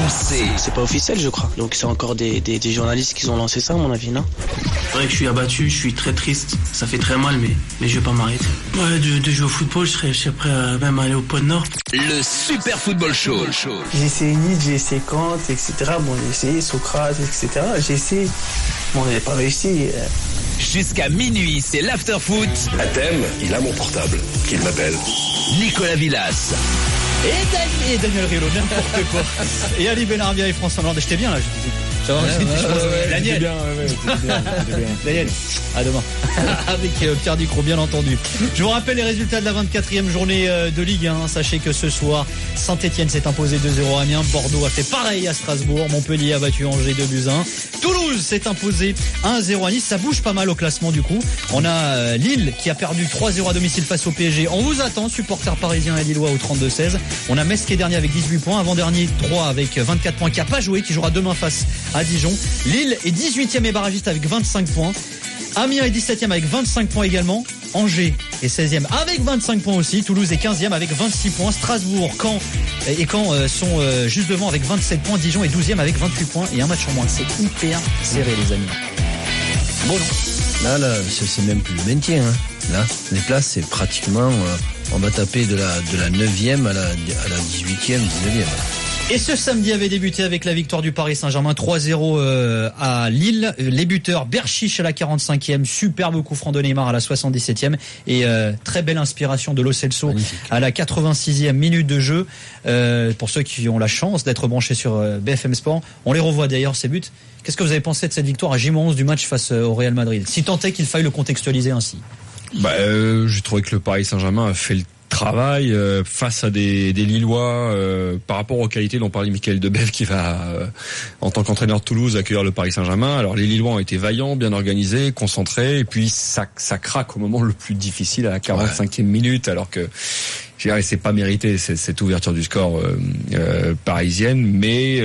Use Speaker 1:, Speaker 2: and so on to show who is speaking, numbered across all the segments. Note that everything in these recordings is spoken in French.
Speaker 1: RMC.
Speaker 2: C'est pas officiel, je crois. Donc c'est encore des journalistes qui ont lancé ça, à mon avis, non?
Speaker 3: C'est vrai que je suis abattu, je suis très triste. Ça fait très mal, mais je vais pas m'arrêter. Ouais, de jouer au football, je serais prêt à même aller au Pôle Nord.
Speaker 1: Le Super Football Show.
Speaker 2: J'ai essayé Nietzsche, j'ai essayé Kant, etc. Bon, j'ai essayé Socrate, etc. J'ai essayé. Bon, on n'a pas réussi.
Speaker 1: Jusqu'à minuit, c'est l'after-foot.
Speaker 4: À thème, il a mon portable, qu'il m'appelle.
Speaker 1: Nicolas Villas.
Speaker 5: Et Daniel Riolo, n'importe quoi. Et Ali Benarbia et François Hollande. J'étais bien là, je disais. Daniel. Daniel, à demain. Avec Pierre Ducrot, bien entendu. Je vous rappelle les résultats de la 24e journée de Ligue 1. Sachez que ce soir, Saint-Etienne s'est imposé 2-0 à Amiens. Bordeaux a fait pareil à Strasbourg. Montpellier a battu Angers 2-1. Toulouse s'est imposé 1-0 à Nice. Ça bouge pas mal au classement du coup. On a Lille qui a perdu 3-0 à domicile face au PSG. On vous attend, supporters parisiens et lillois au 32-16. On a Metz qui est dernier avec 18 points. Avant-dernier 3 avec 24 points qui n'a pas joué, qui jouera demain face à Dijon. Lille est 18e et barragiste avec 25 points. Amiens est 17e avec 25 points également. Angers est 16e avec 25 points aussi. Toulouse est 15e avec 26 points. Strasbourg, Caen sont juste devant avec 27 points. Dijon est 12e avec 28 points et un match en moins. C'est hyper serré, les amis. Bon, non.
Speaker 6: Là, c'est même plus le maintien. Hein. Là, les places, c'est pratiquement... on va taper de la 9e à la 18e, 19e.
Speaker 5: Et ce samedi avait débuté avec la victoire du Paris Saint-Germain 3-0 à Lille. Les buteurs, Berchiche à la 45e, superbe coup franc de Neymar à la 77e et très belle inspiration de Lo Celso à la 86e minute de jeu. Pour ceux qui ont la chance d'être branchés sur BFM Sport, on les revoit d'ailleurs ces buts. Qu'est-ce que vous avez pensé de cette victoire à J-11 du match face au Real Madrid? Si tant est qu'il faille le contextualiser ainsi.
Speaker 7: J'ai trouvé que le Paris Saint-Germain a fait le travail face à des Lillois par rapport aux qualités dont parlait Michael Debève qui va en tant qu'entraîneur de Toulouse accueillir le Paris Saint-Germain. Alors les Lillois ont été vaillants, bien organisés, concentrés et puis ça craque au moment le plus difficile à la 45e minute alors que je dirais c'est pas mérité cette ouverture du score parisienne, mais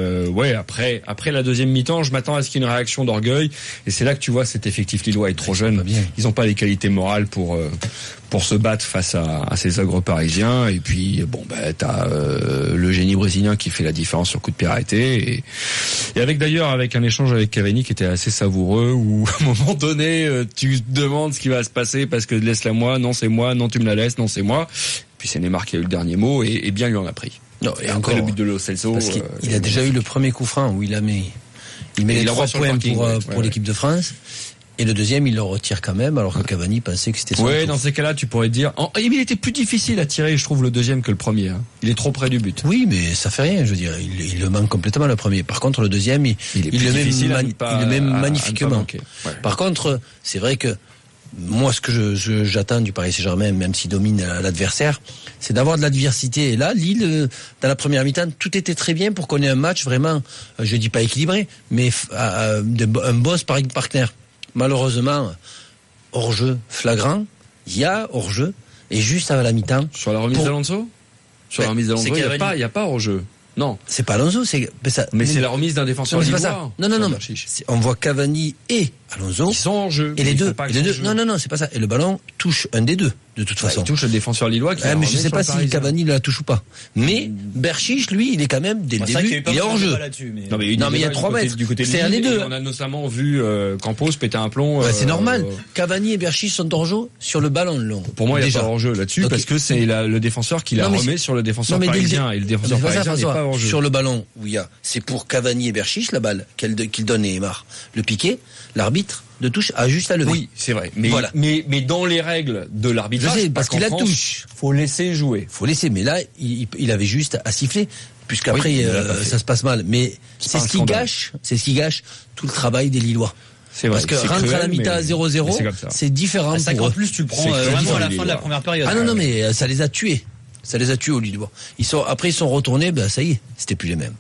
Speaker 7: après la deuxième mi-temps, je m'attends à ce qu'il y ait une réaction d'orgueil et c'est là que tu vois cet effectif lillois est trop jeune. Ils n'ont pas les qualités morales pour se battre face à ces ogres parisiens et puis t'as le génie brésilien qui fait la différence sur coup de pied arrêté et avec un échange avec Cavani qui était assez savoureux où à un moment donné tu te demandes ce qui va se passer parce que laisse-la moi, non c'est moi, non tu me la laisses, non c'est moi. Puis c'est Neymar qui a eu le dernier mot et bien lui en a pris.
Speaker 6: Non, et
Speaker 7: après le but de Lo Celso.
Speaker 6: Parce qu'il a déjà eu le premier coup franc où il met les 3 points pour l'équipe de France. Et le deuxième, il le retire quand même, alors que Cavani pensait que c'était son tour.
Speaker 7: Dans ces cas-là, tu pourrais dire... il était plus difficile à tirer, je trouve, le deuxième que le premier. Hein. Il est trop près du but.
Speaker 6: Oui, mais ça fait rien, je veux dire. Il le manque complètement, le premier. Par contre, le deuxième, il le met magnifiquement. Par contre, c'est vrai que moi, ce que j'attends du Paris Saint-Germain, même s'il domine l'adversaire, c'est d'avoir de l'adversité. Et là, Lille, dans la première mi-temps, tout était très bien pour qu'on ait un match vraiment, je dis pas équilibré, mais un bon sparring partner. Malheureusement, hors-jeu flagrant, il y a hors-jeu, et juste à la mi-temps...
Speaker 7: Sur la remise d'Alonso ? Sur la remise d'Alonso, il n'y a pas hors-jeu. Non.
Speaker 6: C'est pas Alonso,
Speaker 7: mais c'est la remise d'un défenseur lillois.
Speaker 6: Non. On voit Cavani et Alonso.
Speaker 7: Qui sont en jeu.
Speaker 6: Et les deux. Non, c'est pas ça. Et le ballon touche un des deux, de toute façon.
Speaker 7: Il touche le défenseur lillois qui
Speaker 6: mais je sais pas si Cavani la touche ou pas. Mais Berchiche, lui, il est quand même, dès le début, il est hors jeu.
Speaker 7: Non, mais il y a 3 mètres.
Speaker 6: C'est un des deux.
Speaker 7: On a notamment vu Campos péter un plomb.
Speaker 6: C'est normal. Cavani et Berchiche sont hors jeu sur le ballon long.
Speaker 7: Pour moi, il n'y a pas hors jeu là-dessus parce que c'est le défenseur qui la remet sur le défenseur parisien. Et le défenseur parisien n'est pas hors jeu.
Speaker 6: Sur le ballon où il y a, c'est pour Cavani et Berchiche, la balle qu'il donne Neymar. Le piqué, l'arbitre de touche a juste à lever.
Speaker 7: Oui, c'est vrai. Mais dans les règles de l'arbitrage,
Speaker 6: parce qu'il a touche,
Speaker 7: faut laisser jouer.
Speaker 6: Mais là, il avait juste à siffler, puisqu'après ça se passe mal. Mais c'est ce qui gâche tout le travail des Lillois.
Speaker 7: C'est vrai.
Speaker 6: Parce que rentrer à la mi-temps à 0-0, c'est différent.
Speaker 5: À 50 plus, tu le prends vraiment à la fin de la première période.
Speaker 6: Ah non, mais ça les a tués. Ça les a tués aux Lillois. Ils sont retournés, ça y est, c'était plus les mêmes.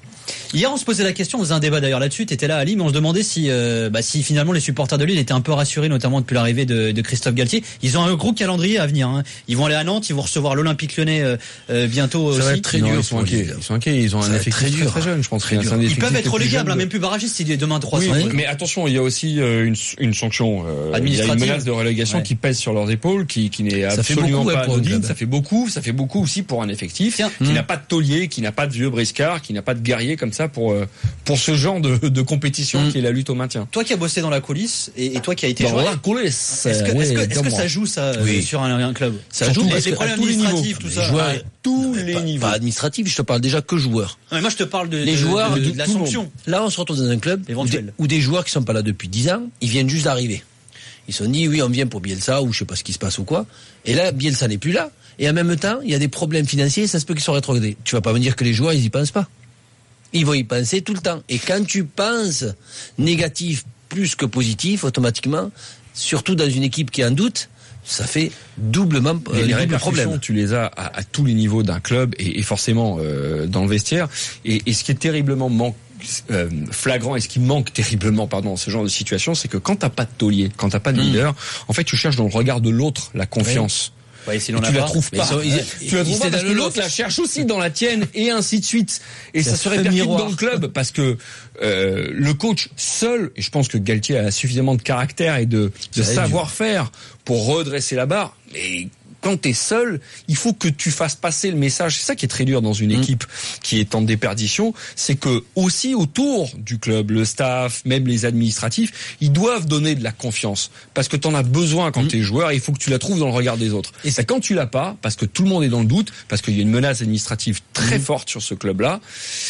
Speaker 5: Hier, on se posait la question, on faisait un débat d'ailleurs là-dessus, t'étais là Ali, mais on se demandait si finalement les supporters de Lille étaient un peu rassurés, notamment depuis l'arrivée de Christophe Galtier. Ils ont un gros calendrier à venir, hein. Ils vont aller à Nantes, ils vont recevoir l'Olympique Lyonnais bientôt
Speaker 7: ça
Speaker 5: aussi.
Speaker 7: Va être très dur. Ils sont inquiets, ils ont un effectif très jeune, je pense.
Speaker 5: Ils peuvent être relégables, même plus barragistes s'il est demain 300.
Speaker 7: Oui, mais attention, il y a aussi une sanction il y a une menace de relégation qui pèse sur leurs épaules, qui n'est absolument pas anodine. Ça fait beaucoup aussi pour un effectif qui n'a pas de taulier, qui n'a pas de vieux briscard, qui n'a pas de guerrier comme ça pour ce genre de compétition qui est la lutte au maintien.
Speaker 5: Toi qui as bossé dans la coulisse et toi qui as été
Speaker 7: joueur, est-ce
Speaker 5: que ça joue ça sur un club?
Speaker 6: Ça joue
Speaker 5: les problèmes administratifs, tout ça.
Speaker 6: À tous les niveaux. Pas administratif, je te parle déjà que joueurs.
Speaker 5: Ouais, moi je te parle de la sanction.
Speaker 6: Là, on se retrouve dans un club où des joueurs qui sont pas là depuis 10 ans, ils viennent juste d'arriver. Ils se sont dit oui, on vient pour Bielsa ou je sais pas ce qui se passe ou quoi. Et là, Bielsa n'est plus là. Et en même temps, il y a des problèmes financiers, ça se peut qu'ils soient rétrogradés. Tu vas pas me dire que les joueurs, ils y pensent pas. Ils vont y penser tout le temps. Et quand tu penses négatif plus que positif, automatiquement, surtout dans une équipe qui est en doute, ça fait doublement
Speaker 7: double
Speaker 6: problème.
Speaker 7: Tu les as à tous les niveaux d'un club et forcément dans le vestiaire. Et ce qui est terriblement flagrant et ce qui manque terriblement dans ce genre de situation, c'est que quand t'as pas de taulier, quand t'as pas de leader, en fait tu cherches dans le regard de l'autre la confiance.
Speaker 5: Ouais, si
Speaker 7: tu la trouves pas. Tu la trouves pas parce que l'autre la cherche aussi dans la tienne et ainsi de suite. Et ça se répercute dans le club parce que le coach seul, et je pense que Galtier a suffisamment de caractère et de savoir-faire pour redresser la barre, mais quand t'es seul, il faut que tu fasses passer le message. C'est ça qui est très dur dans une équipe qui est en déperdition, c'est que aussi autour du club, le staff, même les administratifs, ils doivent donner de la confiance parce que t'en as besoin quand t'es joueur. Et il faut que tu la trouves dans le regard des autres. Et c'est quand tu l'as pas, parce que tout le monde est dans le doute, parce qu'il y a une menace administrative très forte sur ce club-là.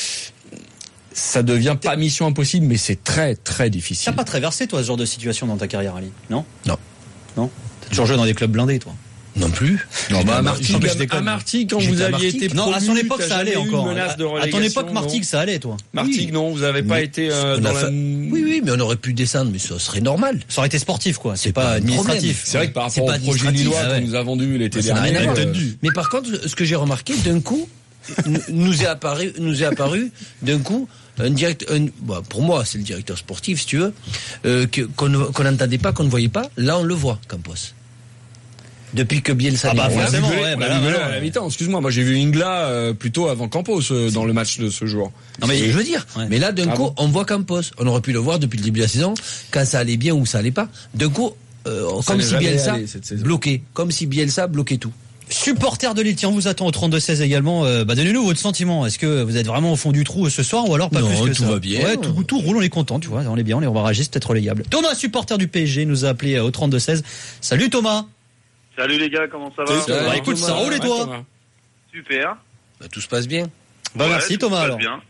Speaker 7: Ça devient pas mission impossible, mais c'est très très difficile.
Speaker 5: T'as pas traversé toi ce genre de situation dans ta carrière, Ali? Non. T'as toujours joué dans des clubs blindés, toi?
Speaker 6: Non plus.
Speaker 7: Non, à Martigues, quand vous aviez été promu,
Speaker 5: à son époque, ça allait encore.
Speaker 7: À
Speaker 5: ton époque, Martigues, ça allait, toi.
Speaker 7: Martigues, non, vous n'avez pas été dans la...
Speaker 6: Oui, mais on aurait pu descendre, mais ça serait normal.
Speaker 5: Ça aurait été sportif, quoi. C'est pas administratif.
Speaker 7: C'est vrai que par rapport au projet lillois qu'on nous a vendu l'été dernier,
Speaker 6: mais par contre, ce que j'ai remarqué, d'un coup, nous est apparu d'un coup pour moi c'est le directeur sportif si tu veux qu'on n'entendait pas, qu'on ne voyait pas. Là on le voit, Campos, depuis que Bielsa
Speaker 5: forcément
Speaker 7: à la mi-temps. Excuse-moi, moi j'ai vu Ingla plutôt avant Campos dans le match de ce jour.
Speaker 6: Non mais je veux dire, mais là d'un coup on voit Campos. On aurait pu le voir depuis le début de la saison quand ça allait bien ou ça allait pas. D'un coup comme si Bielsa bloquait, tout.
Speaker 5: Supporters de Lille, on vous attend au 32-16 également. Donnez-nous votre sentiment. Est-ce que vous êtes vraiment au fond du trou ce soir ou alors pas plus que ça?
Speaker 6: Tout va bien.
Speaker 5: Ouais, tout roule, on est content, tu vois. On est bien, on va réagir, c'est peut-être relégable. Thomas, supporter du PSG, nous a appelé au 32-16. Salut Thomas.
Speaker 8: Salut les gars, comment ça va?
Speaker 5: Écoute, ça roule et toi?
Speaker 8: Super.
Speaker 6: Tout se passe bien.
Speaker 5: Merci Thomas alors.
Speaker 8: Bien.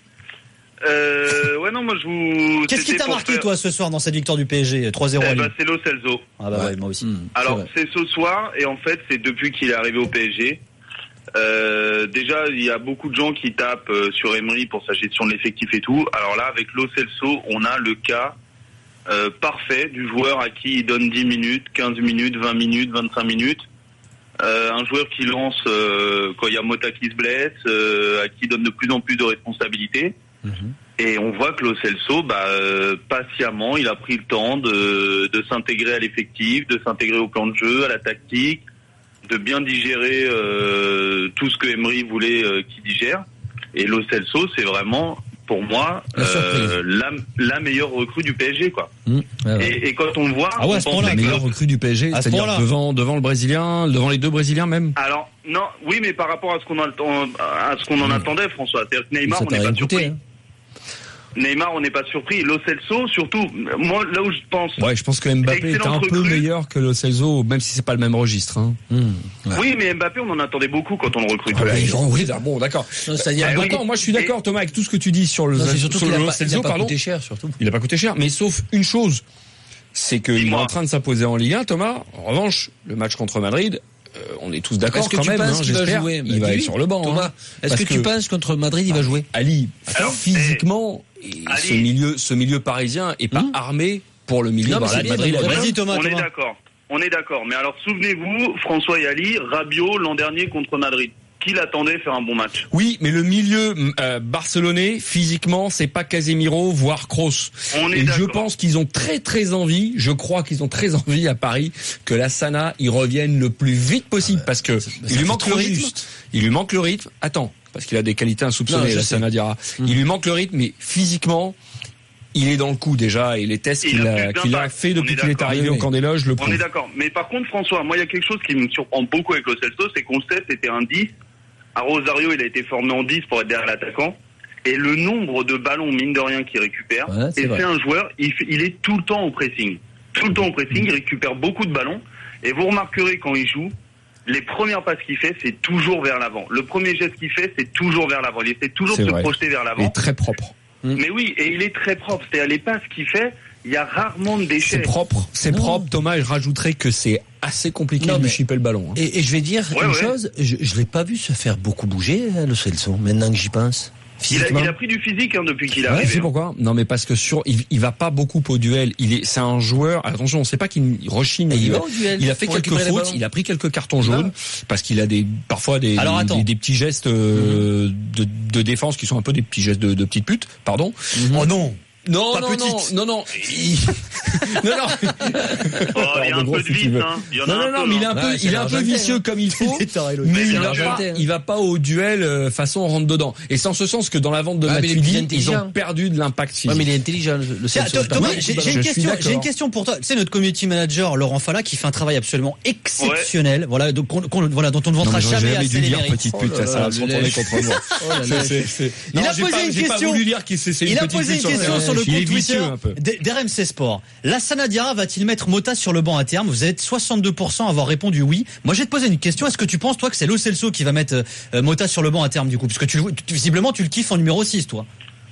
Speaker 8: Moi
Speaker 5: Qu'est-ce qui t'a marqué toi ce soir dans cette victoire du PSG 3-0?
Speaker 8: C'est Lo Celso.
Speaker 5: Moi aussi.
Speaker 8: Alors c'est ce soir et en fait c'est depuis qu'il est arrivé au PSG. Déjà il y a beaucoup de gens qui tapent sur Emery pour sa gestion de l'effectif et tout. Alors là avec Lo Celso on a le cas parfait du joueur à qui il donne 10 minutes, 15 minutes, 20 minutes, 25 minutes. Un joueur qui lance quand il y a Mota qui se blesse, à qui donne de plus en plus de responsabilités. Et on voit que Lo Celso, patiemment, il a pris le temps de s'intégrer à l'effectif, de s'intégrer au plan de jeu, à la tactique, de bien digérer tout ce que Emery voulait qu'il digère. Et Lo Celso, c'est vraiment, pour moi, la meilleure recrue du PSG, quoi. Et quand on le voit,
Speaker 7: on pense la meilleure recrue du PSG, c'est-à-dire devant le Brésilien, devant les deux Brésiliens même.
Speaker 8: Alors non, oui, mais par rapport à ce qu'on en attendait, François, c'est-à-dire que Neymar, on n'est pas surpris. Neymar, on n'est pas surpris. Lo Celso, surtout, moi, là où je pense...
Speaker 7: Ouais, je pense que Mbappé est un peu meilleur que Lo Celso, même si c'est pas le même registre.
Speaker 8: Oui, mais Mbappé, on en attendait beaucoup quand on le recrute.
Speaker 7: Bon, d'accord. Moi, je suis d'accord, Thomas, avec tout ce que tu dis sur le Lo Celso,
Speaker 6: il n'a pas coûté cher, surtout.
Speaker 7: Il n'a pas coûté cher, mais sauf une chose, c'est qu'il est en train de s'imposer en Ligue 1, Thomas. En revanche, le match contre Madrid... on est tous d'accord quand même, j'espère. Il va être sur le banc.
Speaker 6: Thomas, est-ce que tu penses contre Madrid il va jouer?
Speaker 7: Ali, physiquement, ce milieu parisien est pas armé pour le milieu de Madrid.
Speaker 5: Vas-y Thomas.
Speaker 8: On est d'accord. Mais alors souvenez-vous, François et Ali, Rabiot l'an dernier contre Madrid. qui l'attendait faire un bon match.
Speaker 7: Oui, mais le milieu barcelonais, physiquement, c'est pas Casemiro, voire Kroos. Et je pense qu'ils ont très envie, je crois qu'ils ont très envie à Paris que l'Astana y revienne le plus vite possible, parce que il lui manque le rythme. Il lui manque le rythme. Attends, parce qu'il a des qualités insoupçonnées, l'Astana Diarra. Il lui manque le rythme, mais physiquement, il est dans le coup déjà, et les tests qu'il a fait depuis qu'il est arrivé au camp des loges le prouvent.
Speaker 8: On est d'accord. Mais par contre, François, moi, il y a quelque chose qui me surprend beaucoup avec Lo Celso, c'est qu'on sait c'était un 10. À Rosario, il a été formé en 10 pour être derrière l'attaquant. Et le nombre de ballons, mine de rien, qu'il récupère. Ouais, c'est un joueur, il est tout le temps au pressing. Tout le temps au pressing, il récupère beaucoup de ballons. Et vous remarquerez quand il joue, les premières passes qu'il fait, c'est toujours vers l'avant. Le premier geste qu'il fait, c'est toujours vers l'avant. Il essaie toujours de se projeter vers l'avant.
Speaker 7: Il est très propre.
Speaker 8: Mais oui, et il est très propre. C'est-à-dire les passes qu'il fait, il y a rarement de déchets.
Speaker 7: C'est propre, Thomas, et je rajouterais que c'est assez compliqué de lui chipper le ballon. Hein.
Speaker 6: Et je vais dire une chose, je l'ai pas vu se faire beaucoup bouger, Lo Celso, maintenant que j'y pense.
Speaker 8: Il a pris du physique depuis qu'il est arrivé.
Speaker 7: C'est pourquoi. Non, mais parce que il va pas beaucoup au duel. C'est un joueur. Attention, on sait pas qu'il rechigne. Il a fait quelques fautes. Il a pris quelques cartons jaunes parce qu'il a parfois des petits gestes de défense qui sont un peu des petits gestes de petite pute. Pardon.
Speaker 5: Oh non.
Speaker 7: Non.
Speaker 8: Oh, il y a un peu de vice, hein.
Speaker 7: Non, mais il est un peu vicieux comme il faut. Mais il va pas au duel façon rentre dedans. Et c'est en ce sens que dans la vente de Matuidi, ils ont perdu de l'impact physique.
Speaker 6: Ouais, mais il est intelligent, le Celso.
Speaker 5: Thomas, j'ai une question pour toi. C'est notre community manager, Laurent Falla, qui fait un travail absolument exceptionnel. Voilà, dont on ne vantera jamais assez les mérites.
Speaker 7: Petite pute, ça va se retourner contre moi.
Speaker 5: Il a posé une question. Il a posé une question sur le compte Twitter d'RMC Sport. L'Astana Diarra va-t-il mettre Mota sur le banc à terme? Vous êtes 62% à avoir répondu oui. Moi, je vais te poser une question. Est-ce que tu penses, toi, que c'est Lo Celso qui va mettre Mota sur le banc à terme, du coup? Parce que visiblement, tu le kiffes en numéro 6, toi.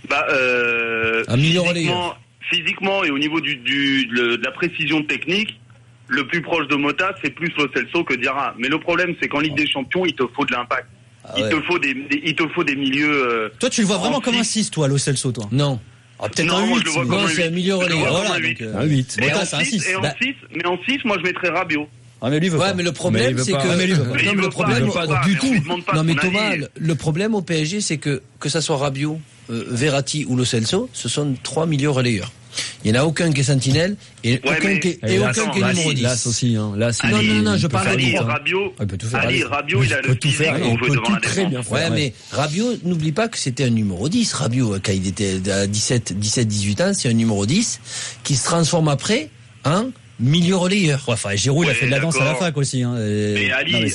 Speaker 8: Physiquement et au niveau de la précision technique, le plus proche de Mota, c'est plus Lo Celso que Diarra. Mais le problème, c'est qu'en Ligue des Champions, il te faut de l'impact. Il te faut des milieux.
Speaker 5: Toi, tu le vois vraiment comme un 6, toi, Lo Celso, toi?
Speaker 6: Non.
Speaker 8: Peut-être un 8. Je le vois comme un 8.
Speaker 6: C'est un milieu relayeur.
Speaker 5: Voilà,
Speaker 7: un 8.
Speaker 8: Mota, c'est un 6. Mais en 6, moi, je mettrais Rabiot.
Speaker 5: Ah, mais lui veut pas.
Speaker 6: Mais le problème, c'est que. Non, mais le problème, du tout. Non, mais Thomas, le problème au PSG, c'est que ça soit Rabiot, Verratti ou Lo Celso, ce sont 3 milieux relayeurs. Il n'y en a aucun qui est sentinelle et aucun qui est numéro 10.
Speaker 7: Là aussi, hein. Là, c'est
Speaker 6: non, je parle de
Speaker 8: Rabiot, il a le physique pour jouer devant la défense.
Speaker 6: Ouais, mais Rabiot, n'oublie pas que c'était un numéro 10. Rabiot, quand il était à 17-18 ans, c'est un numéro 10 qui se transforme après en milieu relayeur.
Speaker 5: Ouais, enfin, Giroud, il a fait de la danse à la fac aussi, hein.
Speaker 8: Mais Ali,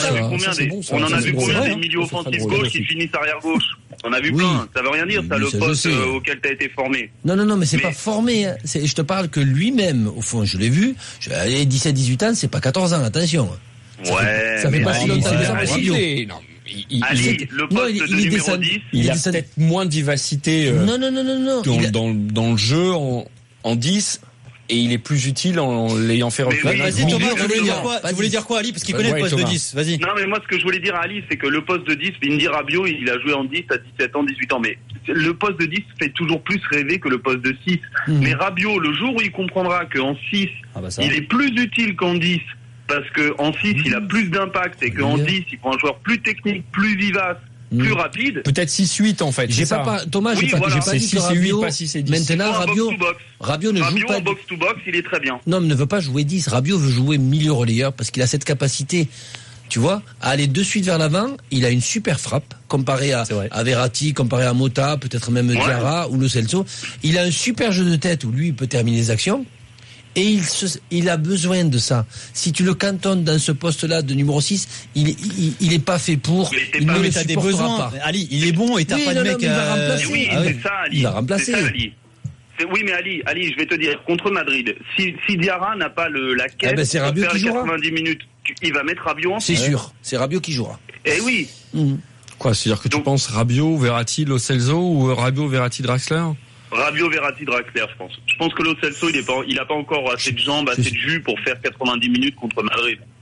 Speaker 8: on en a vu combien des milieux offensifs gauche qui finissent arrière gauche? On a vu plein. Ça veut rien dire, ça, le poste auquel t'as été formé.
Speaker 6: Non, mais c'est pas formé, hein. Je te parle que lui-même, au fond, je l'ai vu. 17-18 ans, c'est pas 14 ans, attention. Ça fait pas si longtemps que ça pour Rabiot.
Speaker 8: Ali, le poste de numéro 10.
Speaker 7: Il a peut-être moins de vivacité.
Speaker 6: Non.
Speaker 7: Dans le jeu, en 10. Et il est plus utile en l'ayant fait reculer.
Speaker 5: Vas-y Thomas, tu voulais dire quoi Ali? Parce qu'il connaît le poste de 10, vas-y.
Speaker 8: Non mais moi ce que je voulais dire à Ali, c'est que le poste de 10, Indy Rabiot, il a joué en 10 à 17 ans, 18 ans. Mais le poste de 10 fait toujours plus rêver que le poste de 6. Mais Rabiot, le jour où il comprendra qu'en 6, il est plus utile qu'en 10, parce qu'en 6, il a plus d'impact et qu'en 10, il faut un joueur plus technique, plus vivace, plus rapide.
Speaker 7: Peut-être 6-8 en fait.
Speaker 6: Thomas, j'ai pas dit
Speaker 7: 6 et 8, pas 6 et 10.
Speaker 6: Maintenant, Rabiot ne joue pas.
Speaker 8: En box-to-box, il est très bien.
Speaker 6: Non, mais ne veut pas jouer 10. Rabiot veut jouer milieu relayeur parce qu'il a cette capacité, tu vois, à aller de suite vers l'avant. Il a une super frappe comparé à Verratti, comparé à Mota, peut-être même Diarra ou Lo Celso. Il a un super jeu de tête où lui, il peut terminer les actions. Et il a besoin de ça. Si tu le cantonnes dans ce poste-là de numéro 6, il est pas fait pour.
Speaker 5: Il ne le supportera pas. Ali, il est bon et t'as pas de mec
Speaker 8: à remplacer. Oui, c'est ça, Ali.
Speaker 6: Il va remplacer.
Speaker 8: C'est ça, Ali. Oui, mais Ali, je vais te dire, contre Madrid, si Diarra n'a pas la caisse
Speaker 6: c'est Rabiot
Speaker 8: pour faire
Speaker 6: qui
Speaker 8: les
Speaker 6: jouera.
Speaker 8: 90 minutes, il va mettre Rabiot en
Speaker 6: C'est sûr, c'est Rabiot qui jouera.
Speaker 8: Eh oui.
Speaker 7: Quoi, c'est-à-dire que tu penses Rabiot, Verratti, Lo Celso ou Rabiot, Verratti, Draxler?
Speaker 8: Rabiot, Verratti, Draxler, je pense. Je pense que Lo Celso, il a pas encore assez de jambes, assez de jus pour faire 90 minutes contre Madrid.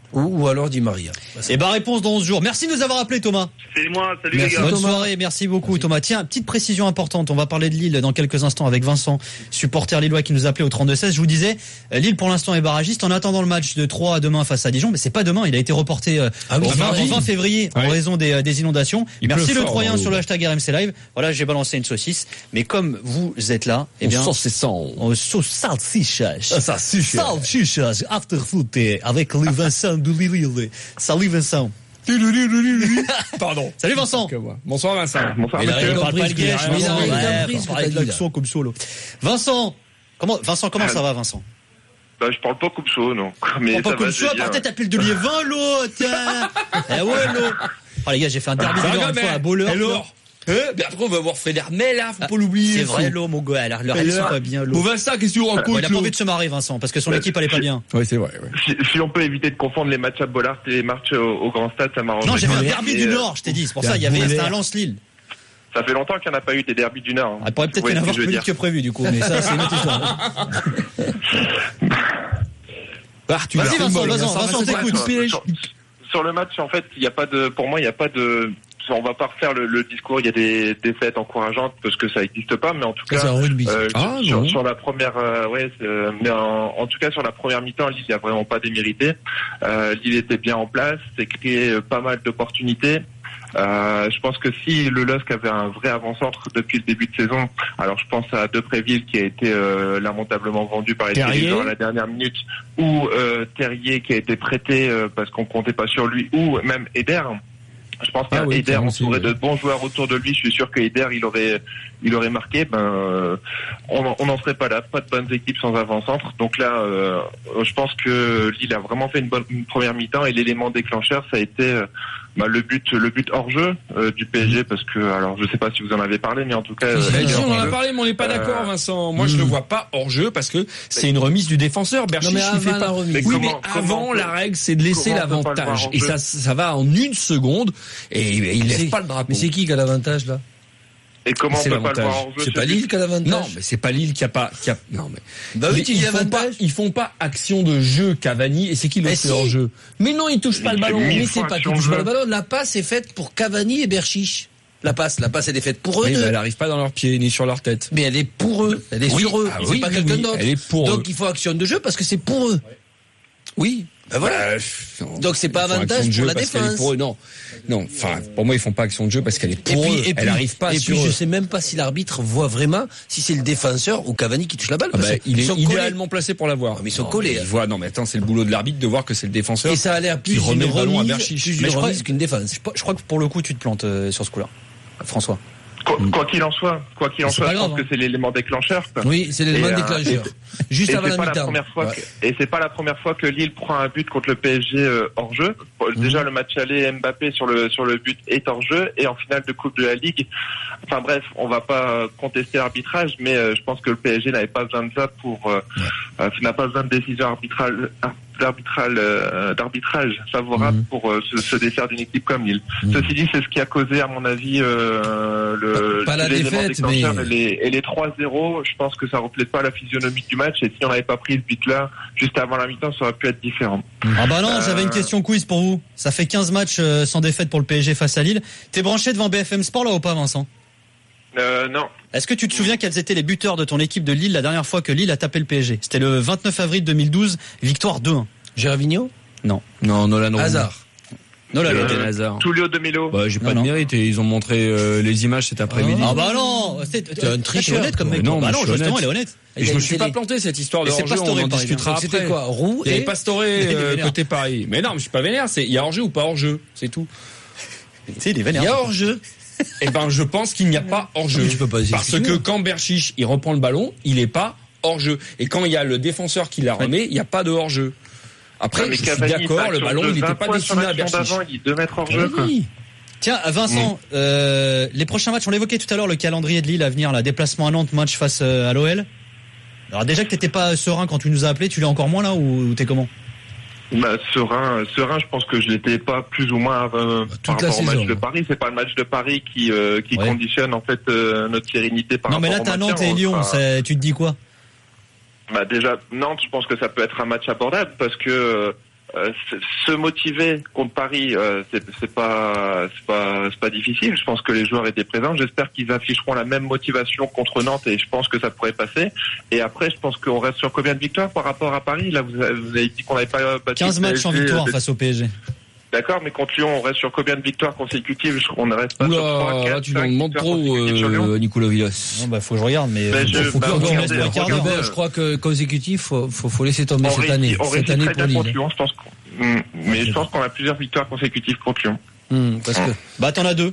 Speaker 6: Ou alors Di Maria.
Speaker 5: Et réponse dans 11 jours. Merci de nous avoir appelé, Thomas.
Speaker 8: C'est moi, salut
Speaker 6: Merci.
Speaker 8: les gars.
Speaker 5: Bonne soirée, merci beaucoup Thomas. Tiens, petite précision importante, on va parler de Lille dans quelques instants avec Vincent, supporter lillois qui nous appelait au 32-16. Je vous disais, Lille pour l'instant est barragiste en attendant le match de 3 demain face à Dijon, mais c'est pas demain, il a été reporté au 20 février en raison des inondations. Merci le Troyen sur le hashtag RMC Live. Voilà, j'ai balancé une saucisse, mais comme vous êtes là, eh bien, on sauce salsichas, after foot avec le Vincent de Lille. Salut Vincent.
Speaker 7: Pardon.
Speaker 5: Salut Vincent.
Speaker 7: Bonsoir Vincent.
Speaker 8: Bonsoir,
Speaker 5: Il
Speaker 8: monsieur.
Speaker 5: parle pas le guèche, mais
Speaker 6: il
Speaker 5: parler de l'accent comme ça, là. Vincent, comment ça va, Vincent?
Speaker 8: Bah, je parle pas comme ça, non. Mais
Speaker 5: Pas
Speaker 8: ça
Speaker 5: comme
Speaker 8: va,
Speaker 5: ça,
Speaker 8: c'est bien.
Speaker 5: par tête, t'appelles de lier 20 l'eau, tiens. Eh ouais, l'eau. Oh, les gars, j'ai fait un derby de l'heure une fois à Beauleur.
Speaker 7: Mais après, on va voir Fred Hermel, là, faut pas l'oublier.
Speaker 5: C'est vrai, l'eau, mon gars. Alors, leur c'est pas bien, l'eau.
Speaker 7: Vincent, qu'est-ce que tu racontes?
Speaker 5: Il a pas envie de se marrer, Vincent, parce que son équipe, elle est pas bien.
Speaker 7: Oui, c'est vrai, ouais.
Speaker 8: Si on peut éviter de confondre les matchs à Bollard et les matchs au Grand Stade, ça m'arrange.
Speaker 5: Non, j'ai fait un derby du Nord, je t'ai dit. C'est pour ça, c'était un Lens-Lille.
Speaker 8: Ça fait longtemps qu'il n'y en a pas eu des derbys du Nord.
Speaker 5: Il pourrait peut-être y en avoir plus vite que prévu, du coup, mais ça, c'est une autre histoire. Vas-y, Vincent, t'écoute.
Speaker 8: Sur le match, en fait, pour moi, il n'y a pas de, on va pas refaire le discours, il y a des défaites encourageantes parce que ça n'existe pas, mais en tout cas, sur la première, mais en tout cas sur la première mi-temps, Lille n'a vraiment pas démérité. Lille était bien en place, s'est créé pas mal d'opportunités. Je pense que si le LOSC avait un vrai avant-centre depuis le début de saison, alors je pense à Depréville qui a été lamentablement vendu par les télévisions à la dernière minute, ou Terrier qui a été prêté parce qu'on comptait pas sur lui, ou même Eder. Je pense qu'Eder entourait de bons joueurs autour de lui. Je suis sûr qu'Eder il aurait marqué. On n'en serait pas là. Pas de bonnes équipes sans avant-centre. Donc là, je pense que Lille a vraiment fait une première mi-temps et l'élément déclencheur, ça a été le but hors jeu du PSG, parce que alors je sais pas si vous en avez parlé, mais en tout cas
Speaker 7: on en a parlé, mais on n'est pas d'accord, Vincent. Moi je le vois pas hors jeu parce que c'est une remise du défenseur. Berchiche il fait pas remise. Oui, mais avant la règle c'est de laisser l'avantage et ça va en une seconde et il laisse pas le drapeau.
Speaker 6: Mais c'est qui a l'avantage là?
Speaker 8: Et comment on peut pas le voir en jeu?
Speaker 6: C'est pas Lille qui a l'avantage.
Speaker 7: Non, mais c'est pas Lille qui a pas. Non, mais. Ils font pas action de jeu Cavani, et c'est qui le hors jeu?
Speaker 6: Mais non, il touche pas le ballon. Mais c'est pas qu'il touche pas le ballon. La passe est faite pour Cavani et Berchiche. La passe elle est faite pour eux.
Speaker 7: Oui, mais elle arrive pas dans leurs pieds ni sur leur tête.
Speaker 6: Mais elle est pour eux. Elle est sur eux. C'est pas quelqu'un d'autre.
Speaker 7: Elle est pour eux.
Speaker 6: Donc il faut action de jeu parce que c'est pour eux. Oui. Ben voilà. Donc c'est pas avantage pour la défense.
Speaker 7: Pour eux, non. Enfin, pour moi, ils font pas action de jeu parce qu'elle est pour eux. Elle arrive pas sur eux.
Speaker 6: Et puis, je sais même pas si l'arbitre voit vraiment si c'est le défenseur ou Cavani qui touche la balle.
Speaker 7: Il est idéalement placé pour la voir.
Speaker 6: Mais ils sont collés.
Speaker 7: Il voit, non, mais attends, c'est le boulot de l'arbitre de voir que c'est le défenseur.
Speaker 6: Et ça a l'air plus
Speaker 7: qui remet
Speaker 6: une
Speaker 7: le ballon à
Speaker 6: remise,
Speaker 7: Berchiche.
Speaker 5: Mais je crois
Speaker 6: qu'une défense.
Speaker 5: Je crois que pour le coup, tu te plantes sur ce coup-là, François.
Speaker 8: Quoi qu'il en soit, je pense que c'est l'élément déclencheur.
Speaker 6: Oui, c'est l'élément déclencheur. Juste avant la mi-temps.
Speaker 8: Et c'est pas la première fois que Lille prend un but contre le PSG hors jeu. Déjà le match aller, Mbappé sur le but est hors jeu, et en finale de Coupe de la Ligue. Enfin bref, on va pas contester l'arbitrage, mais je pense que le PSG n'avait pas besoin de ça n'a pas besoin de décision d'arbitrage favorable pour se défaire d'une équipe comme Lille. Ceci dit, c'est ce qui a causé, à mon avis,
Speaker 6: pas la défaite, mais
Speaker 8: et les 3-0. Je pense que ça reflète pas la physionomie du match, et si on n'avait pas pris ce but-là juste avant la mi-temps, ça aurait pu être différent.
Speaker 5: Ah bah non, j'avais une question quiz pour vous. Ça fait 15 matchs sans défaite pour le PSG face à Lille. T'es branché devant BFM Sport là ou pas, Vincent?
Speaker 8: Non.
Speaker 5: Est-ce que tu te souviens quels étaient les buteurs de ton équipe de Lille la dernière fois que Lille a tapé le PSG? C'était le 29 avril 2012, victoire 2-1.
Speaker 6: Gervinho?
Speaker 5: Non.
Speaker 7: Nolan
Speaker 6: Hazard.
Speaker 7: Hazard.
Speaker 8: Tullio de Melo.
Speaker 7: J'ai pas de mérite, et ils ont montré les images cet après-midi.
Speaker 5: Ah bah non, t'es un tricheur honnête comme mec.
Speaker 7: Non,
Speaker 5: justement, il est honnête.
Speaker 7: Et je me suis pas planté cette histoire de hors-jeu, on en discutera après.
Speaker 6: C'était quoi, Roux
Speaker 7: et Pastore côté Paris. Mais non, mais je suis pas vénère, il y a hors-jeu ou pas hors-jeu, c'est tout.
Speaker 5: Il y
Speaker 6: a hors-jeu.
Speaker 7: Eh ben, je pense qu'il n'y a pas hors-jeu. Parce que quand Berchiche, il reprend le ballon, il est pas hors-jeu. Et quand il y a le défenseur qui la remet, il n'y a pas de hors-jeu. Après, je suis d'accord, le ballon, il n'était pas destiné à Berchiche.
Speaker 8: Il est 2 mètres hors-jeu.
Speaker 5: Tiens, Vincent, les prochains matchs, on l'évoquait tout à l'heure, le calendrier de Lille à venir, déplacement à Nantes, match face à l'OL. Alors déjà que t'étais pas serein quand tu nous as appelé, tu l'es encore moins là, ou t'es comment?
Speaker 8: Serein, je pense que je l'étais pas plus ou moins par rapport au match de Paris. C'est pas le match de Paris qui conditionne en fait notre sérénité par rapport au match.
Speaker 5: Non, mais là t'as Nantes et Lyon, tu te dis quoi?
Speaker 8: Déjà Nantes, je pense que ça peut être un match abordable parce que
Speaker 9: se motiver contre Paris, c'est pas difficile. Je pense que les joueurs étaient présents. J'espère qu'ils afficheront la même motivation contre Nantes et je pense que ça pourrait passer. Et après, je pense qu'on reste sur combien de victoires par rapport à Paris? Là, vous avez dit qu'on n'avait pas battu
Speaker 5: 15 matchs en victoire face au PSG.
Speaker 9: D'accord, mais contre Lyon, on reste sur combien de victoires consécutives? On ne reste pas sur 3, 4,
Speaker 7: tu m'en demandes trop, Nicolas Villas.
Speaker 5: Non, bah, faut que je regarde, mais
Speaker 6: je crois que consécutif, faut laisser tomber cette année. Cette année pour Lille.
Speaker 9: Lyon, je pense qu'on a plusieurs victoires consécutives contre Lyon.
Speaker 5: Parce que, bah, t'en as 2.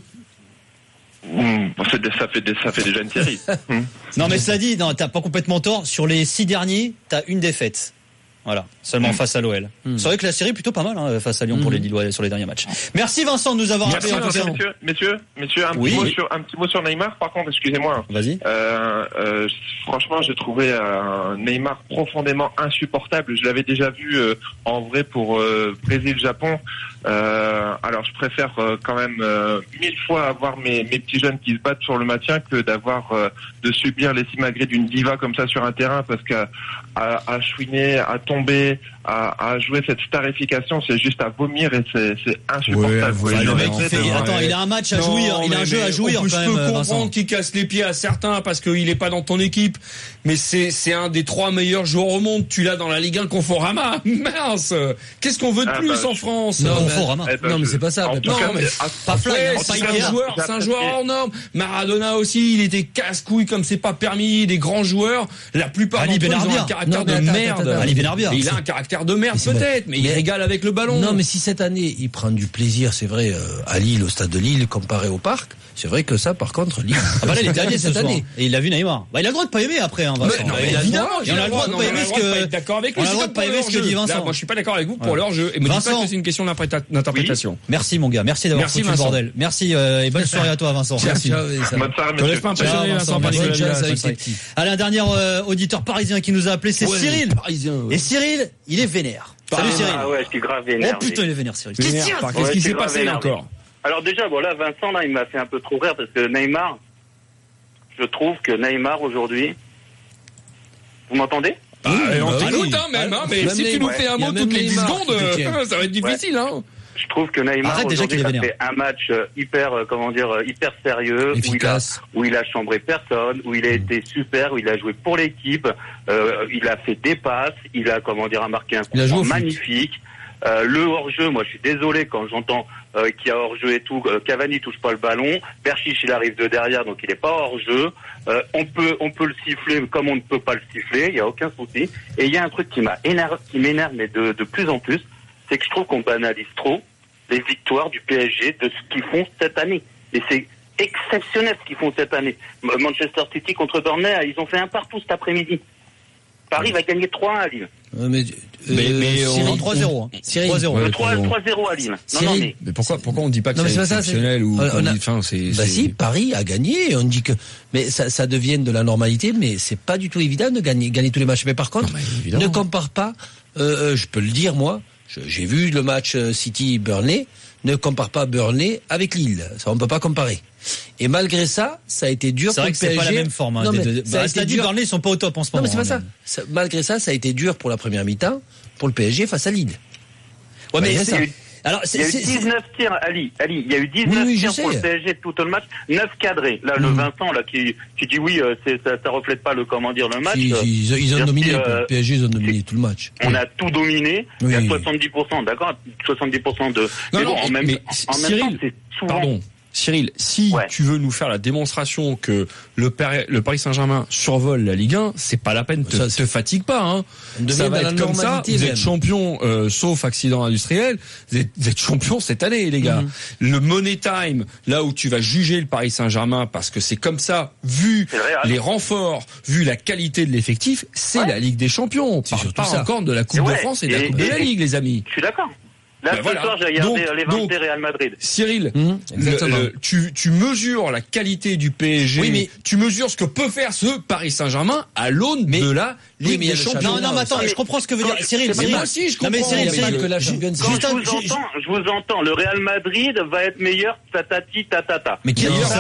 Speaker 9: Ça fait déjà une série.
Speaker 5: Non, mais cela dit, t'as pas complètement tort. Sur les 6 derniers, t'as une défaite. Voilà, seulement face à l'OL. C'est vrai que la série est plutôt pas mal face à Lyon pour les Lillois sur les derniers matchs. Merci Vincent de nous avoir appelé.
Speaker 9: Messieurs, un petit mot sur Neymar. Par contre, excusez-moi.
Speaker 5: Vas-y.
Speaker 9: Franchement, j'ai trouvé Neymar profondément insupportable. Je l'avais déjà vu en vrai pour Brésil-Japon. Alors, je préfère quand même 1000 fois avoir mes petits jeunes qui se battent sur le maintien que de subir les simagrées d'une diva comme ça sur un terrain, parce qu'à chouiner, à tomber, à jouer cette starification, c'est juste à vomir et c'est insupportable.
Speaker 5: Le mec attends, il a un match à jouir, il a un jeu à jouir.
Speaker 7: Je peux comprendre qu'il casse les pieds à certains parce qu'il est pas dans ton équipe, mais c'est un des 3 meilleurs joueurs au monde. Tu l'as dans la Ligue 1 Conforama. Mince, qu'est-ce qu'on veut de plus en France?
Speaker 6: Non, mais c'est pas ça.
Speaker 7: C'est un joueur hors norme. Maradona aussi, il était casse-couille comme c'est pas permis. Des grands joueurs, la plupart d'entre eux ont un caractère de merde.
Speaker 5: Ali Benarbia.
Speaker 7: Il a un caractère de merde peut-être, mais il régale avec le ballon.
Speaker 6: Non, mais si cette année il prend du plaisir, c'est vrai, à Lille, au stade de Lille, comparé au Parc, c'est vrai que ça, par contre, Lille.
Speaker 5: Ah bah là, il est dernier cette année. Et il a vu Neymar. Bah, il a le droit de pas aimer après, Vincent.
Speaker 7: Évidemment,
Speaker 5: il a le droit de pas aimer ce que.
Speaker 7: D'accord avec lui.
Speaker 5: On a le droit de pas aimer ce que dit Vincent.
Speaker 7: Moi, je suis pas d'accord avec vous pour leur jeu. Et me dites pas que c'est une question d'interprétation.
Speaker 5: Merci mon gars, merci d'avoir foutu le bordel. Merci et bonne soirée à toi Vincent.
Speaker 6: Merci.
Speaker 9: Bonne soirée,
Speaker 6: Vincent.
Speaker 5: Allez, un dernier auditeur parisien qui nous a appelé, c'est Cyril. Et Cyril, il est vénère. Salut Cyril.
Speaker 10: Ah ouais, je suis grave vénère.
Speaker 5: Oh putain, il est vénère Cyril.
Speaker 7: Qu'est-ce qui s'est passé là encore?
Speaker 10: Alors déjà, bon là, Vincent, là, il m'a fait un peu trop rire parce que Neymar, je trouve que Neymar aujourd'hui, vous m'entendez?
Speaker 7: On t'écoute même, mais si tu nous fais un mot toutes les 10 secondes, ça va être difficile, hein.
Speaker 10: Je trouve que Neymar aujourd'hui a fait un match hyper sérieux, où il a chambré personne, où il a été super, où il a joué pour l'équipe, il a fait des passes, il a marqué un coup magnifique. Le hors-jeu, moi je suis désolé quand j'entends qu'il y a hors-jeu et tout, Cavani touche pas le ballon, Berchiche il arrive de derrière donc il est pas hors-jeu, on peut le siffler comme on ne peut pas le siffler, il y a aucun souci. Et il y a un truc qui m'énerve mais de plus en plus, c'est que je trouve qu'on banalise trop les victoires du PSG de ce qu'ils font cette année. Et c'est exceptionnel ce qu'ils font cette année. Manchester City contre Burnley, ils ont fait un partout cet après-midi. Paris va gagner 3-1 à Lille.
Speaker 5: Mais Cyril, 3-0.
Speaker 10: Cyril, 3-0 à Lille.
Speaker 7: Mais pourquoi on dit pas que c'est exceptionnel ou
Speaker 6: si, Paris a gagné, on dit que mais ça devient de la normalité, mais c'est pas du tout évident de gagner tous les matchs. Mais par contre, ne compare pas, je peux le dire moi, j'ai vu le match City-Burnley, ne compare pas Burnley avec Lille, ça on peut pas comparer. Et malgré ça, ça a été dur pour le PSG.
Speaker 5: C'est vrai que c'est pas la même forme. Burnley, ils sont pas au top en ce moment.
Speaker 6: Non, mais c'est pas ça. Malgré ça, ça a été dur pour la première mi-temps, pour le PSG face à Lille.
Speaker 10: Ouais, mais il y a eu 19 tirs, Ali, il y a eu 19 tirs pour le PSG tout le match, 9 cadrés. Là, le Vincent, là, qui dit oui, ça reflète pas le match.
Speaker 6: Ils ont dominé, le PSG, ils ont dominé tout le match.
Speaker 10: On a tout dominé, il y a 70%, d'accord? 70% de...
Speaker 7: Mais en même temps, c'est souvent... Pardon. Cyril, si tu veux nous faire la démonstration que le Paris Saint-Germain survole la Ligue 1, c'est pas la peine, te fatigue pas, hein. Ça va être comme ça, vous êtes champion, sauf accident industriel, vous êtes champion cette année, les gars. Le Money Time, là où tu vas juger le Paris Saint-Germain, parce que c'est comme ça, vu les renforts, vu la qualité de l'effectif, c'est la Ligue des Champions. On parle pas encore de la Coupe de France et de la Coupe de la Ligue, les amis.
Speaker 10: Je suis d'accord. Là, ce soir, j'ai regardé Levante Real Madrid.
Speaker 7: Cyril, tu mesures la qualité du PSG, mais tu mesures ce que peut faire ce Paris Saint-Germain à l'aune de la Ligue des Champions.
Speaker 5: Non, mais attends, je comprends ce que veut dire Cyril.
Speaker 7: Moi aussi, je comprends.
Speaker 10: Je vous entends, le Real Madrid va être meilleur tatati, tatata.
Speaker 5: Mais qui a dit ça?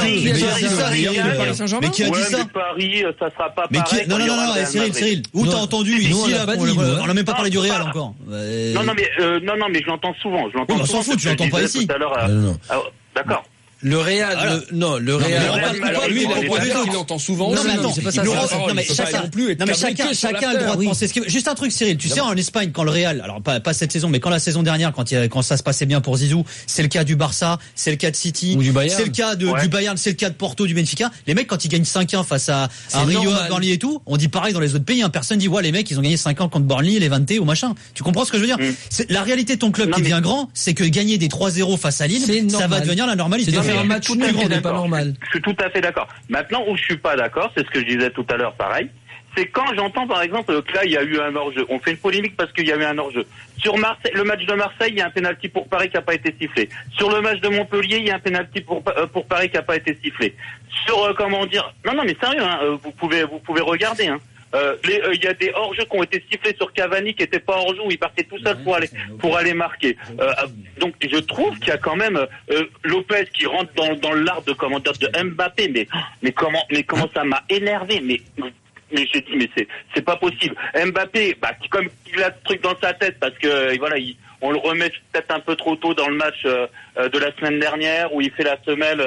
Speaker 10: Mais qui a dit ça? Paris, ça sera pas pareil.
Speaker 5: Non, Cyril, où t'as entendu ici, là, on n'a même pas parlé du Real encore.
Speaker 10: Non, mais je l'entends souvent.
Speaker 5: On s'en fout, tu l'entends pas ici.
Speaker 10: D'accord.
Speaker 6: Le Real, le Real.
Speaker 7: Alors lui, il l'entend souvent.
Speaker 5: Non, c'est pas ça. Non, mais chacun a le droit de penser. Juste un truc, Cyril. Tu sais, en Espagne, quand le Real, alors pas cette saison, mais quand la saison dernière, quand ça se passait bien pour Zizou, c'est le cas du Barça, c'est le cas de City, c'est le cas du Bayern, c'est le cas de Porto, du Benfica. Les mecs, quand ils gagnent 5-1 face à Rio, à Burnley et tout, on dit pareil dans les autres pays. Personne dit, les mecs, ils ont gagné 5 ans contre Burnley, Levante ou machin. Tu comprends ce que je veux dire? La réalité de ton club qui devient grand, c'est que gagner des 3-0 face à Lille, ça va devenir la normalité.
Speaker 6: Un match nul, c'est pas normal.
Speaker 10: Je suis tout à fait d'accord. Maintenant, où je suis pas d'accord, c'est ce que je disais tout à l'heure, pareil. C'est quand j'entends, par exemple, que là, il y a eu un hors-jeu. On fait une polémique parce qu'il y a eu un hors-jeu. Sur Marseille, le match de Marseille, il y a un penalty pour Paris qui a pas été sifflé. Sur le match de Montpellier, il y a un penalty pour Paris qui a pas été sifflé. Sur, non, mais sérieux, vous pouvez regarder, il y a des hors-jeux qui ont été sifflés sur Cavani qui n'étaient pas hors-jeu où il partait tout seul pour aller marquer. Donc je trouve qu'il y a quand même Lopez qui rentre dans l'art de Mbappé, mais comment ça m'a énervé, mais j'ai dit mais c'est pas possible. Mbappé, comme il a le truc dans sa tête parce que on le remet peut-être un peu trop tôt dans le match de la semaine dernière où il fait la semelle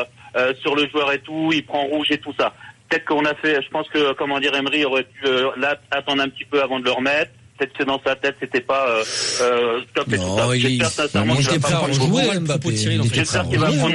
Speaker 10: sur le joueur et tout, il prend rouge et tout ça. Peut-être qu'on a fait, je pense que, Emery aurait dû attendre un petit peu avant de le remettre. Peut-être que dans sa tête, c'était pas top et tout ça. J'espère sincèrement qu'il va pas jouer, Mbappé. J'espère qu'il va prendre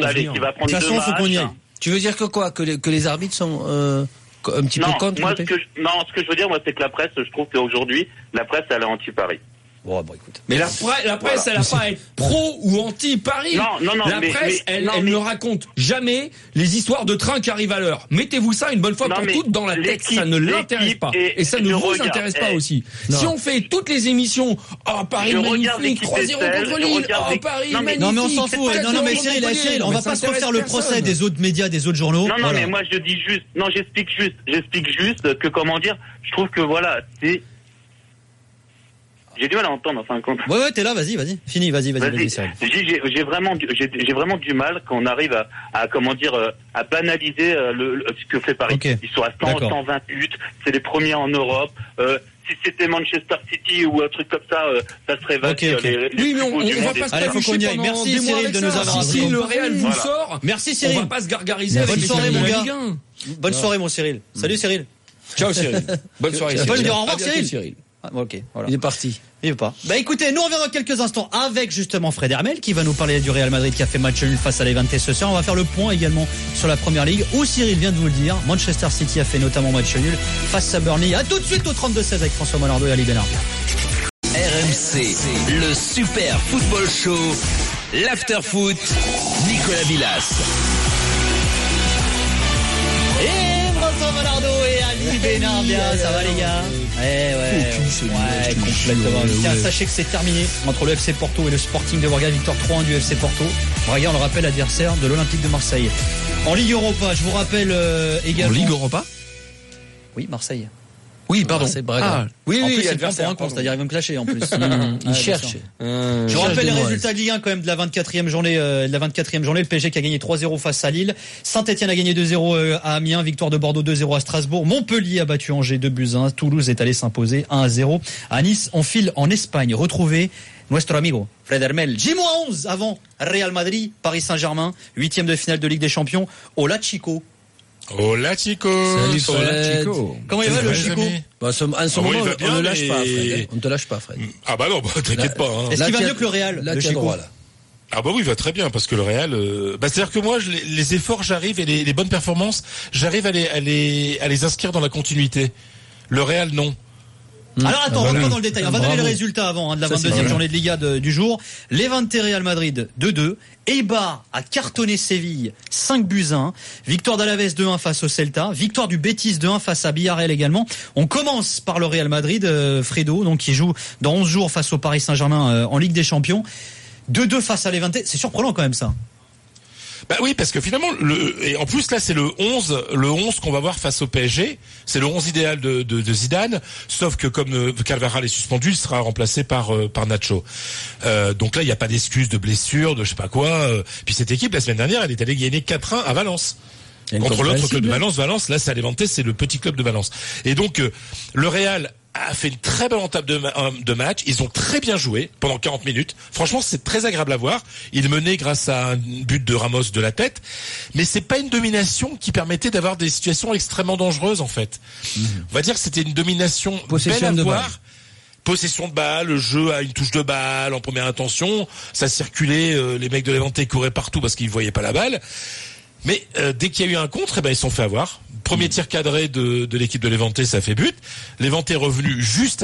Speaker 10: 2 matchs.
Speaker 6: Tu veux dire que les arbitres sont un petit peu contre?
Speaker 10: Ce que je veux dire, c'est que la presse, je trouve qu'aujourd'hui, la presse, elle est anti-Paris.
Speaker 6: Bon, écoute.
Speaker 7: Mais la presse, elle n'a pas à être pro ou anti-Paris.
Speaker 10: Non,
Speaker 7: la presse, elle ne raconte jamais les histoires de trains qui arrivent à l'heure. Mettez-vous ça une bonne fois pour toutes dans la tête. Ça ne l'intéresse pas. Et ça ne vous intéresse pas aussi. Si on fait toutes les émissions, Paris magnifique, 3-0 contre Lille, Paris magnifique.
Speaker 5: Non, mais on s'en fout. Non, mais Cyril, on va pas se refaire le procès des autres médias, des autres journaux.
Speaker 10: Non, mais moi, je dis juste, j'explique juste que, je trouve que c'est... J'ai du mal à entendre, en fin de compte.
Speaker 5: Ouais, t'es là, vas-y. Fini, vas-y.
Speaker 10: J'ai vraiment du mal qu'on arrive à banaliser ce que fait Paris.
Speaker 5: Okay.
Speaker 10: Ils sont à 128, c'est les premiers en Europe. Si c'était Manchester City ou un truc comme ça, ça serait vague.
Speaker 7: Oui, mais on va pas se
Speaker 5: gargariser. Merci Cyril de nous avoir appris.
Speaker 7: Si le Real vous sort,
Speaker 5: merci Cyril.
Speaker 7: On va pas se gargariser avec les
Speaker 5: soirée, mon gars. Bonne soirée, mon Cyril. Salut Cyril.
Speaker 7: Ciao Cyril. Bonne soirée.
Speaker 5: Tu vas pas lui dire au revoir, Cyril. Ok, voilà.
Speaker 6: Il est parti.
Speaker 5: Il veut pas. Écoutez, nous on revient dans quelques instants avec justement Fred Hermel qui va nous parler du Real Madrid qui a fait match nul face à Levante ce soir. On va faire le point également sur la première ligue où Cyril vient de vous le dire. Manchester City a fait notamment match nul face à Burnley. A tout de suite au 32-16 avec François Malardo et Ali Benarbia.
Speaker 1: RMC, le super football show, l'after foot, Nicolas Villas.
Speaker 5: François Malardo et Ali Benarbia, ça va les gars? Complètement. Tiens, sachez que c'est terminé entre le FC Porto et le Sporting de Braga, victoire 3-1 du FC Porto. Braga, on le rappelle, adversaire de l'Olympique de Marseille. En Ligue Europa, je vous rappelle également.
Speaker 7: En Ligue Europa?
Speaker 5: Oui, Marseille.
Speaker 7: Oui, pardon.
Speaker 5: C'est Braga.
Speaker 7: Oui,
Speaker 5: en plus, il adversaire, c'est-à-dire il va me clasher en plus.
Speaker 6: Il cherche.
Speaker 5: Je vous rappelle les résultats de Ligue 1 quand même de la 24e journée. Le PSG qui a gagné 3-0 face à Lille. Saint-Etienne a gagné 2-0 à Amiens. Victoire de Bordeaux 2-0 à Strasbourg. Montpellier a battu Angers 2-1. Toulouse est allé s'imposer 1-0. À Nice, on file en Espagne. Retrouvez nuestro amigo Fred Hermel. J-11 avant Real Madrid, Paris Saint-Germain. 8e de finale de Ligue des Champions. Hola Chico.
Speaker 11: Hola Chico.
Speaker 6: Salut Fred.
Speaker 5: Comment il va le Chico?
Speaker 6: En ce moment, on ne lâche pas, Fred. On ne te lâche pas, Fred.
Speaker 11: Ah bah non, t'inquiète pas.
Speaker 5: Est-ce qu'il va mieux que le Real, le Chico?
Speaker 11: Ah bah oui, il va très bien parce que le Real, c'est-à-dire que moi, les efforts, j'arrive et les bonnes performances, j'arrive à les inscrire dans la continuité. Le Real, non.
Speaker 5: Alors attends, on rentre dans le détail. On va donner les résultats avant de la 22e journée de Liga du jour. Levante Real Madrid 2-2. Eibar a cartonné Séville 5-1. Victoire d'Alaves 2-1 face au Celta. Victoire du Betis 2-1 face à Villarreal également. On commence par le Real Madrid, Fredo, donc qui joue dans 11 jours face au Paris Saint-Germain en Ligue des Champions. 2-2 face à Levante. C'est surprenant quand même ça.
Speaker 11: Bah oui, parce que finalement, et en plus là, c'est le 11 qu'on va voir face au PSG. C'est le 11 idéal de Zidane, sauf que comme Carvajal est suspendu, il sera remplacé par Nacho. Donc là, il n'y a pas d'excuse de blessure, de je sais pas quoi. Puis cette équipe, la semaine dernière, elle est allée gagner 4-1 à Valence. Contre l'autre club de Valence. Valence, là, c'est à Levante, c'est le petit club de Valence. Et donc, le Real a fait une très belle entame de match. Ils ont très bien joué pendant 40 minutes. Franchement, c'est très agréable à voir. Ils menaient grâce à un but de Ramos de la tête. Mais c'est pas une domination qui permettait d'avoir des situations extrêmement dangereuses, en fait. On va dire que c'était une domination belle à voir. Possession de balle, le jeu à une touche de balle en première intention. Ça circulait, les mecs de Levante couraient partout parce qu'ils voyaient pas la balle. Mais dès qu'il y a eu un contre, ils se sont fait avoir. Premier tir cadré de l'équipe de Levante, ça fait but. Levante est revenu juste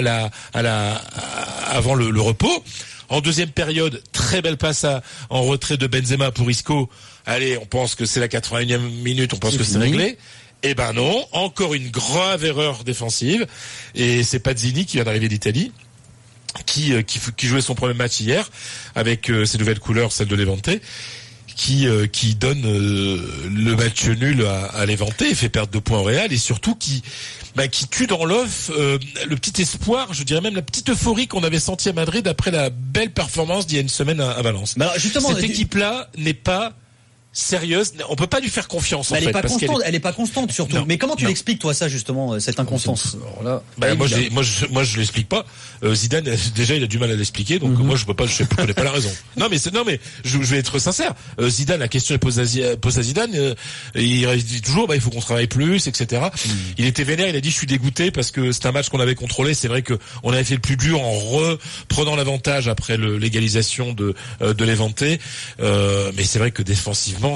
Speaker 11: avant le repos. En deuxième période, très belle passe en retrait de Benzema pour Isco. Allez, on pense que c'est la 81e minute, on pense que c'est réglé. Eh ben non, encore une grave erreur défensive. Et c'est Pazzini qui vient d'arriver d'Italie, qui jouait son premier match hier avec ses nouvelles couleurs, celles de Levante. Qui donne le match nul à Levante et fait perdre 2 points au Real, et surtout qui tue dans l'œuf le petit espoir, je dirais même la petite euphorie qu'on avait senti à Madrid après la belle performance d'il y a une semaine à Valence.
Speaker 5: Bah alors justement,
Speaker 11: cette équipe-là n'est pas sérieuse, on peut pas lui faire confiance en fait.
Speaker 5: Elle est pas constante surtout. Non, mais comment tu l'expliques toi ça justement, cette inconstance?
Speaker 11: Alors là, moi je l'explique pas. Zidane déjà il a du mal à l'expliquer, donc moi je connais pas la raison. Non mais je vais être sincère. Zidane, la question est posée à Zidane, il dit toujours il faut qu'on travaille plus, etc. Il était vénère, il a dit je suis dégoûté parce que c'est un match qu'on avait contrôlé. C'est vrai que on avait fait le plus dur en reprenant l'avantage après l'égalisation de Levante, mais c'est vrai que défensivement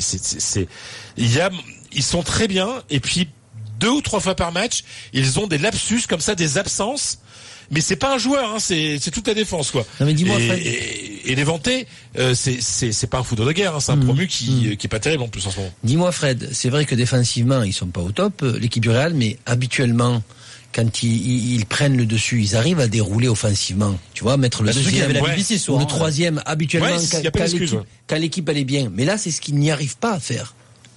Speaker 11: ils sont très bien, et puis 2 ou 3 fois par match ils ont des lapsus comme ça, des absences, mais c'est pas un joueur, c'est toute la défense quoi.
Speaker 6: Non mais dis-moi, Fred.
Speaker 11: Et Levante, c'est pas un foudre de guerre, c'est un promu qui est pas terrible en plus en ce moment.
Speaker 6: Dis-moi Fred, c'est vrai que défensivement ils sont pas au top, l'équipe du Real, mais habituellement quand ils prennent le dessus, ils arrivent à dérouler offensivement. Tu vois, mettre le deuxième ou le troisième, habituellement, quand l'équipe elle est bien. Mais là, c'est ce qu'ils n'y arrivent pas à faire.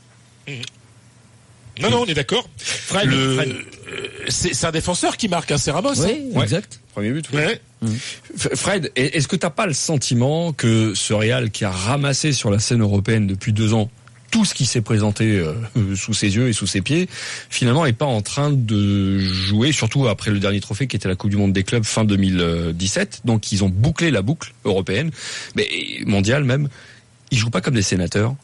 Speaker 11: Non, on est d'accord. Fred. C'est un défenseur qui marque, c'est Ramos.
Speaker 6: Oui, exact.
Speaker 7: Premier but. Oui. Ouais. Fred, est-ce que t'as pas le sentiment que ce Real qui a ramassé sur la scène européenne depuis 2 ans tout ce qui s'est présenté sous ses yeux et sous ses pieds, finalement est pas en train de jouer, surtout après le dernier trophée qui était la Coupe du Monde des clubs fin 2017. Donc ils ont bouclé la boucle européenne, mais mondiale même. Ils jouent pas comme des sénateurs.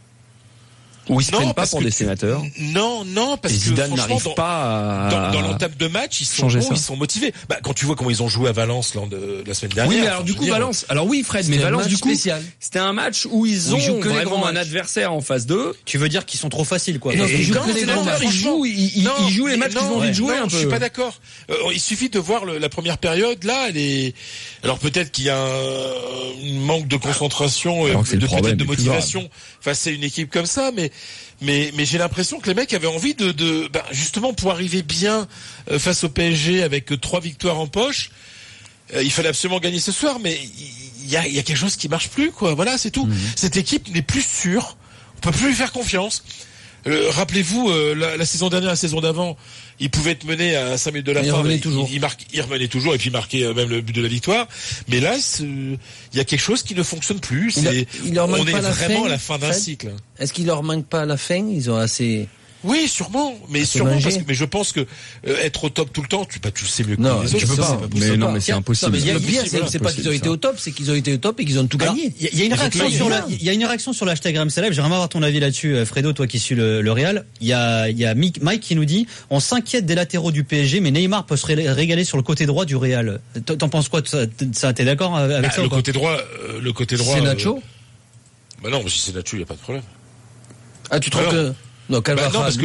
Speaker 7: Ou ils se prennent pas pour des sénateurs.
Speaker 11: Non, parce que
Speaker 7: Zidane n'arrive pas à...
Speaker 11: Dans l'entame de match, ils sont bons, ils sont motivés. Quand tu vois comment ils ont joué à Valence la semaine dernière.
Speaker 7: Oui, mais alors du coup Valence. Alors oui, Fred, mais Valence du coup, c'était un match où ils ont vraiment un adversaire en face d'eux.
Speaker 5: Tu veux dire qu'ils sont trop faciles quoi.
Speaker 7: Ils jouent les matchs qu'ils ont envie de jouer un peu.
Speaker 11: Je suis pas d'accord. Il suffit de voir la première période là, alors peut-être qu'il y a un manque de concentration et peut-être de motivation face à une équipe comme ça, mais j'ai l'impression que les mecs avaient envie de justement pour arriver bien face au PSG avec 3 victoires en poche. Il fallait absolument gagner ce soir, mais il y a quelque chose qui marche plus quoi. Voilà, c'est tout. Cette équipe n'est plus sûre. On peut plus lui faire confiance. Rappelez-vous la saison dernière, la saison d'avant, il pouvait être mené à 5 minutes de la fin. Il revenait toujours et puis marquait même le but de la victoire. Mais là, il y a quelque chose qui ne fonctionne plus. On est vraiment à la fin d'un cycle.
Speaker 6: Est-ce qu'il leur manque pas à la fin? Ils ont assez...
Speaker 11: Oui, sûrement, mais je pense que être au top tout le temps, tu sais mieux que les autres.
Speaker 7: Tu peux pas. Mais c'est impossible.
Speaker 6: Le pire, c'est pas qu'ils ont été au top, c'est qu'ils ont été au top et qu'ils ont tout gagné.
Speaker 5: Il y a une réaction sur l'hashtag RMC Live. J'aimerais avoir ton avis là-dessus, Fredo, toi qui suis le Real. Il y a Mike qui nous dit: on s'inquiète des latéraux du PSG, mais Neymar peut se régaler sur le côté droit du Real. T'en penses quoi de ça? T'es d'accord avec ça?
Speaker 11: Le côté droit.
Speaker 6: C'est Nacho.
Speaker 11: Non, si c'est Nacho, il y a pas de problème.
Speaker 6: Ah, tu trouves que... Non,
Speaker 11: parce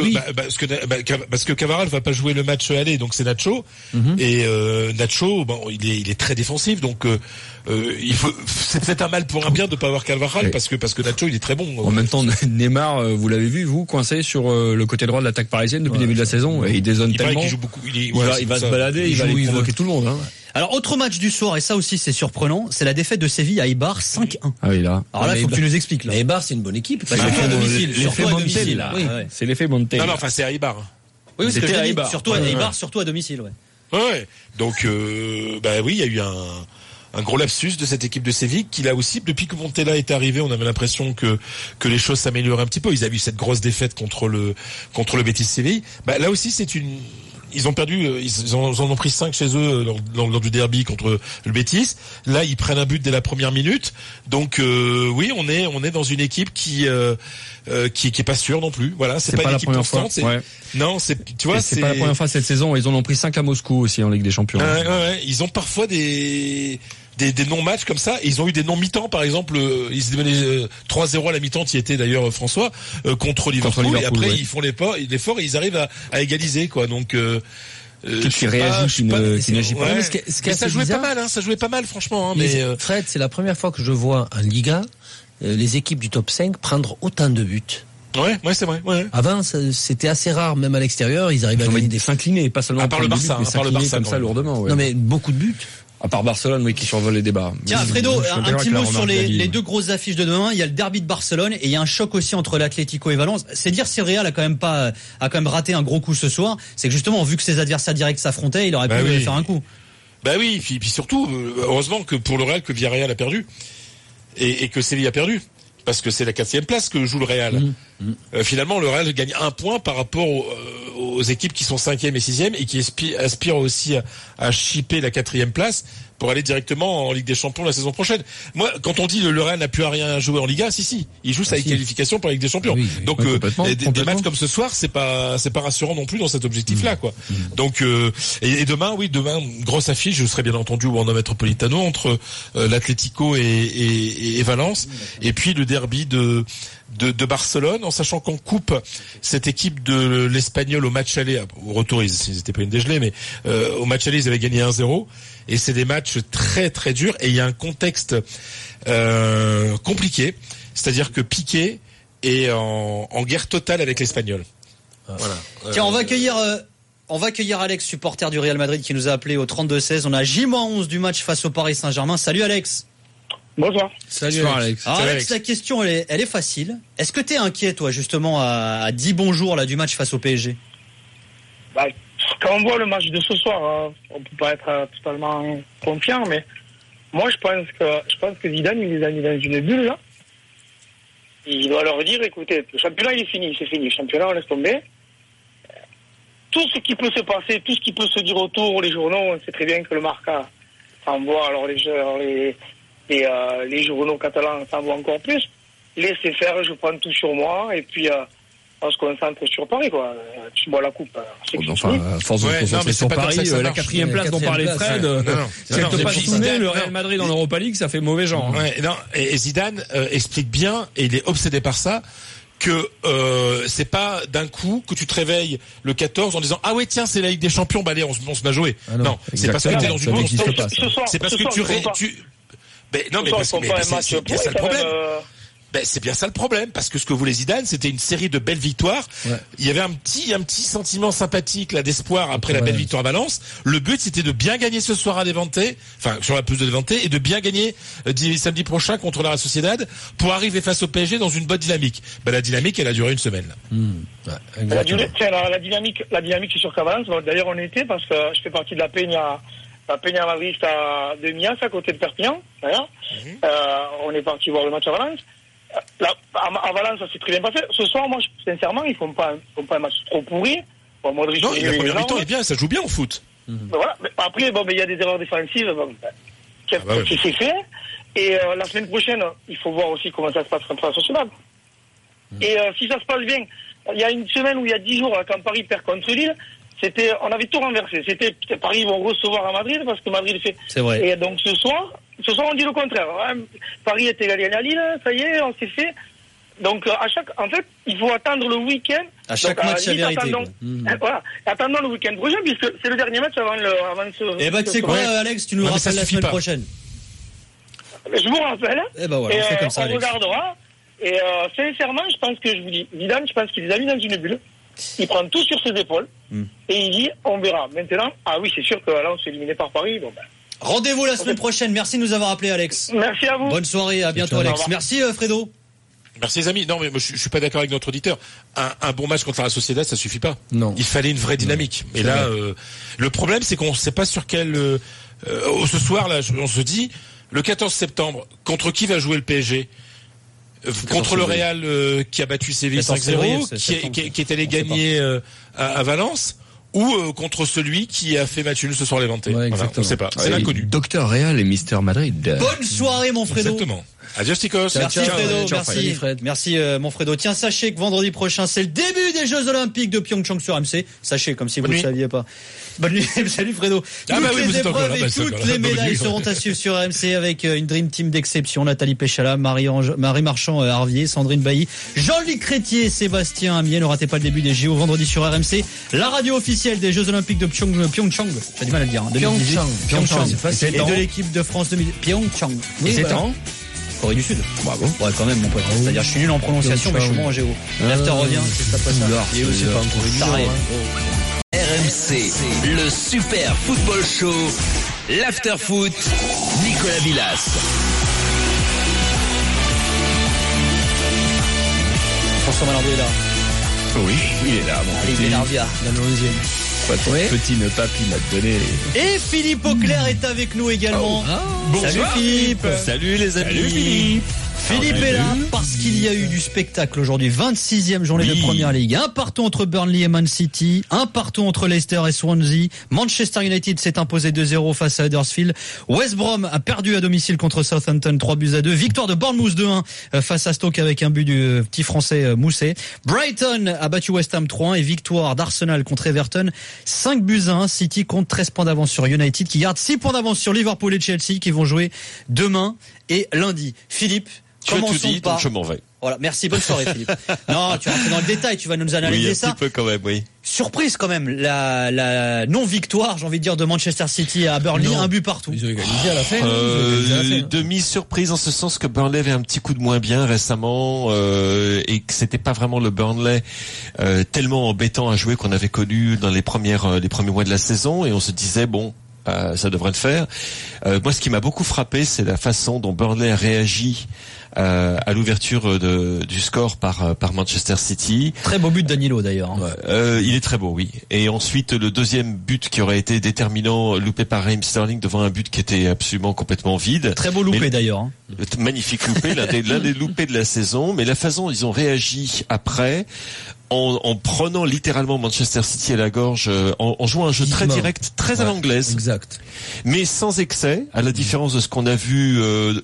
Speaker 11: que Cavaral va pas jouer le match aller, donc c'est Nacho. Et Nacho, il est très défensif, donc c'est peut-être un mal pour un bien de pas avoir Cavaral, parce que Nacho il est très bon.
Speaker 7: En même temps, Neymar, vous l'avez vu, vous coincé sur le côté droit de l'attaque parisienne depuis le début de la saison, et il dézone tellement.
Speaker 11: Il joue beaucoup.
Speaker 7: Il va se balader, il va aller provoquer tout le monde.
Speaker 5: Alors, autre match du soir, et ça aussi c'est surprenant, c'est la défaite de Séville à Eibar 5-1.
Speaker 7: Ah oui, là.
Speaker 5: Alors là, il faut que tu nous expliques. Là.
Speaker 6: Eibar, c'est une bonne équipe.
Speaker 5: Surtout à domicile.
Speaker 7: L'effet Montel,
Speaker 5: là.
Speaker 7: Oui. C'est l'effet Montel.
Speaker 11: Non, enfin, c'est à Eibar.
Speaker 5: Oui, c'est à
Speaker 7: Eibar.
Speaker 5: Surtout à Eibar, surtout à domicile, ouais.
Speaker 11: Ouais. Donc, oui, il y a eu un gros lapsus de cette équipe de Séville qui là aussi, depuis que Montella est arrivé, on avait l'impression que les choses s'amélioraient un petit peu. Ils avaient eu cette grosse défaite contre le Betis Séville. Là aussi, ils ont perdu, ils en ont pris 5 chez eux lors du derby contre le Betis. Là, ils prennent un but dès la première minute. Donc oui, on est dans une équipe qui est pas sûre non plus. Voilà, c'est pas une équipe constante.
Speaker 7: Ouais.
Speaker 11: Non, tu vois,
Speaker 7: c'est pas la première fois cette saison. Ils en ont pris 5 à Moscou aussi en Ligue des Champions.
Speaker 11: Ouais. Ils ont parfois des non-matchs comme ça. Ils ont eu des non-mi-temps, par exemple, ils se menaient 3-0 à la mi-temps, qui était d'ailleurs François, contre Liverpool, et après ils font l'effort et ils arrivent à égaliser, quoi. Donc
Speaker 7: qui réagit, qui n'agit pas.
Speaker 11: Ouais. Mais ça jouait pas mal, ça jouait pas mal, franchement. Mais
Speaker 6: Fred, c'est la première fois que je vois en Liga les équipes du top 5 prendre autant de buts.
Speaker 11: Ouais, c'est vrai. Ouais.
Speaker 6: Avant, c'était assez rare, même à l'extérieur, ils arrivaient à gagner des
Speaker 7: s'incliner, pas seulement
Speaker 11: à part le Barça,
Speaker 7: comme ça lourdement. Ouais.
Speaker 6: Non, mais beaucoup de buts.
Speaker 7: À part Barcelone, oui, qui survole les débats.
Speaker 5: Tiens, Fredo, un petit mot sur les deux grosses affiches de demain. Il y a le derby de Barcelone et il y a un choc aussi entre l'Atlético et Valence. C'est dire si le Real a quand même raté un gros coup ce soir. C'est que justement, vu que ses adversaires directs s'affrontaient, il aurait pu faire un coup.
Speaker 11: Bah oui, puis surtout, heureusement que pour le Real, que Villarreal a perdu et que Séville a perdu. Parce que c'est la 4e place que joue le Real. Finalement, le Real gagne 1 point par rapport aux équipes qui sont 5e et 6e et qui aspirent aussi à chipper la 4e place pour aller directement en Ligue des Champions la saison prochaine. Moi, quand on dit le Real n'a plus à rien jouer en Liga, si, il joue sa qualification pour la Ligue des Champions. Oui, donc des matchs comme ce soir, c'est pas rassurant non plus dans cet objectif-là, quoi. Donc et demain, grosse affiche. Je serai bien entendu au Wanda Metropolitano entre l'Atlético et Valence, et puis le derby de Barcelone, en sachant qu'on coupe cette équipe de l'Espagnol au match aller. Au retour, ils étaient pas une dégelée, mais au match aller, ils avaient gagné 1-0. Et c'est des matchs très très durs. Et il y a un contexte compliqué, c'est-à-dire que Piqué est en guerre totale avec l'Espagnol.
Speaker 5: Voilà. Tiens, on va accueillir Alex, supporter du Real Madrid, qui nous a appelé au 32-16. On a J-11 du match face au Paris Saint-Germain. Salut Alex.
Speaker 12: Bonsoir.
Speaker 7: Salut Alex.
Speaker 5: Alors Alex, la question elle est facile. Est-ce que t'es inquiet toi justement à 10 bons jours là du match face au PSG?
Speaker 12: Quand on voit le match de ce soir, on peut pas être totalement confiant, mais moi je pense que Zidane il les a mis dans une bulle là. Il doit leur dire écoutez, le championnat il est fini, c'est fini, le championnat on laisse tomber. Tout ce qui peut se passer, tout ce qui peut se dire autour, les journaux, on sait très bien que le Marca s'envoie, alors les journaux catalans s'envoient encore plus. Laissez faire, je prends tout sur moi, et puis on se concentre sur Paris, quoi. Tu bois la coupe.
Speaker 7: À force de se concentrer sur Paris, la 4e place dont parlait Fred, si elle te passe sous le nez, le Real Madrid en Europa League, ça fait mauvais genre.
Speaker 11: Et Zidane explique bien, et il est obsédé par ça, que c'est pas d'un coup que tu te réveilles le 14 en disant ah ouais tiens c'est la Ligue des Champions, allez on se met à jouer. Non, c'est parce que t'es dans une c'est parce que tu non mais c'est bien ça le problème. C'est bien ça le problème, parce que ce que voulait Zidane, c'était une série de belles victoires. Ouais. Il y avait un petit sentiment sympathique là d'espoir après la belle victoire à Valence. Le but, c'était de bien gagner ce soir à Levante, enfin sur la pelouse de Levante, et de bien gagner samedi prochain contre la Real Sociedad pour arriver face au PSG dans une bonne dynamique. La dynamique, elle a duré une semaine. Là.
Speaker 12: La dynamique est sur Valence. D'ailleurs, on était parce que je fais partie de la Peña Madrista de Mias, à côté de Perpignan. D'ailleurs, on est parti voir le match à Valence. À Valence, ça s'est très bien passé. Ce soir, moi, sincèrement, ils font pas un match trop pourri.
Speaker 11: Bon, Modric, non, la première mi-temps est bien, ça joue bien au foot.
Speaker 12: Voilà. Mais après, il y a des erreurs défensives. Qui s'est fait. Et la semaine prochaine, il faut voir aussi comment ça se passe contre la Sociedad. Et si ça se passe bien, il y a une semaine ou il y a 10 jours, quand Paris perd contre Lille, on avait tout renversé. C'était Paris vont recevoir à Madrid parce que Madrid fait.
Speaker 5: C'est vrai.
Speaker 12: Et donc ce soir, on dit le contraire. Paris est égalé à Lille, ça y est, on s'est fait. Donc en fait, il faut attendre le week-end.
Speaker 5: À chaque match, la vérité.
Speaker 12: Voilà. Attendons le week-end prochain puisque c'est le dernier match avant ce.
Speaker 5: Et tu sais quoi, Alex, tu nous rappelles la semaine prochaine.
Speaker 12: Je vous rappelle.
Speaker 5: Et voilà, on fait comme ça,
Speaker 12: on regardera. Et sincèrement, je pense que je vous dis, Zidane, je pense qu'il les a mis dans une bulle. Il prend tout sur ses épaules et il dit on verra. Maintenant, oui, c'est sûr que là on s'est éliminé par Paris. Bon,
Speaker 5: Rendez-vous la semaine prochaine. Merci de nous avoir appelé, Alex.
Speaker 12: Merci à vous.
Speaker 5: Bonne soirée, à bientôt, Alex. Merci, Fredo.
Speaker 11: Merci les amis. Non mais moi, je suis pas d'accord avec notre auditeur. Un bon match contre la Real Sociedad, ça suffit pas.
Speaker 6: Non.
Speaker 11: Il fallait une vraie dynamique. Et là, le problème c'est qu'on sait pas sur quel. Ce soir là, on se dit le 14 septembre contre qui va jouer le PSG. Contre le Real qui a battu Séville 5-0, qui est allé gagner à Valence. Ou contre celui qui a fait match nul ce soir Levante. Voilà, on ne sait pas. C'est l'inconnu.
Speaker 7: Docteur Real et Mister Madrid.
Speaker 5: Bonne soirée, mon Fredo.
Speaker 11: Exactement. Adios, Ticos.
Speaker 5: Merci, Fredo. Merci, mon Fredo. Tiens, sachez que vendredi prochain, c'est le début des Jeux Olympiques de Pyeongchang sur MC. Sachez, comme si vous ne le saviez pas. Bonne nuit. Salut, Fredo. Toutes les épreuves et toutes les médailles seront à suivre sur RMC avec une Dream Team d'exception. Nathalie Péchala, Marie Marchand, Harvier, Sandrine Bailly, Jean-Luc Crétier, Sébastien Amier. Ne ratez pas le début des JO vendredi sur RMC. La radio officielle des Jeux Olympiques de Pyeongchang. J'ai du mal à le dire. Pyeongchang. Et de l'équipe de France 2000. Pyeongchang.
Speaker 6: Et c'est en
Speaker 5: Corée du Sud.
Speaker 6: Bravo.
Speaker 5: Ouais, quand même, mon pote. C'est-à-dire, je suis nul en prononciation, mais je suis bon en géo. L'after revient, c'est pas ça.
Speaker 6: Il est aussi pas en Corée du
Speaker 1: RMC, le Super Football Show, l'After Foot, Nicolas Villas.
Speaker 5: François Malardier est là.
Speaker 7: Oui, il est là.
Speaker 5: Allez, Benardia, dans le 11e.
Speaker 7: Petit ne pas m'a donné.
Speaker 5: Et Philippe Auclair est avec nous également. Salut Philippe.
Speaker 7: Salut les amis.
Speaker 11: Salut Philippe.
Speaker 5: Philippe est là parce qu'il y a eu du spectacle aujourd'hui. 26e journée de Première Ligue. Un partout entre Burnley et Man City. Un partout entre Leicester et Swansea. Manchester United s'est imposé 2-0 face à Huddersfield. West Brom a perdu à domicile contre Southampton 3-2. Victoire de Bournemouth 2-1 face à Stoke avec un but du petit français Mousset. Brighton a battu West Ham 3-1 et victoire d'Arsenal contre Everton 5-1. City compte 13 points d'avance sur United qui garde 6 points d'avance sur Liverpool et Chelsea qui vont jouer demain et lundi. Philippe,
Speaker 13: je m'en vais.
Speaker 5: Voilà, merci, bonne soirée Philippe. Non, tu rentres dans le détail, tu vas nous analyser ça.
Speaker 13: Un petit peu quand même, oui.
Speaker 5: Surprise quand même, la non-victoire, j'ai envie de dire, de Manchester City à Burnley, un but partout.
Speaker 6: Ils ont égalisé à la fin.
Speaker 13: Demi-surprise en ce sens que Burnley avait un petit coup de moins bien récemment et que c'était pas vraiment le Burnley tellement embêtant à jouer qu'on avait connu dans les premiers mois de la saison et on se disait bon. Ça devrait le faire. Moi, ce qui m'a beaucoup frappé, c'est la façon dont Burnley a réagi à l'ouverture du score par Manchester City.
Speaker 5: Très beau but de Danilo d'ailleurs.
Speaker 13: Il est très beau, oui. Et ensuite, le deuxième but qui aurait été déterminant, loupé par Raheem Sterling devant un but qui était absolument complètement vide.
Speaker 5: Très beau loupé d'ailleurs.
Speaker 13: Magnifique loupé, l'un des loupés de la saison. Mais la façon dont ils ont réagi après, en prenant littéralement Manchester City à la gorge, en jouant un jeu très direct, très à l'anglaise.
Speaker 6: Exact.
Speaker 13: Mais sans excès, à la différence de ce qu'on a vu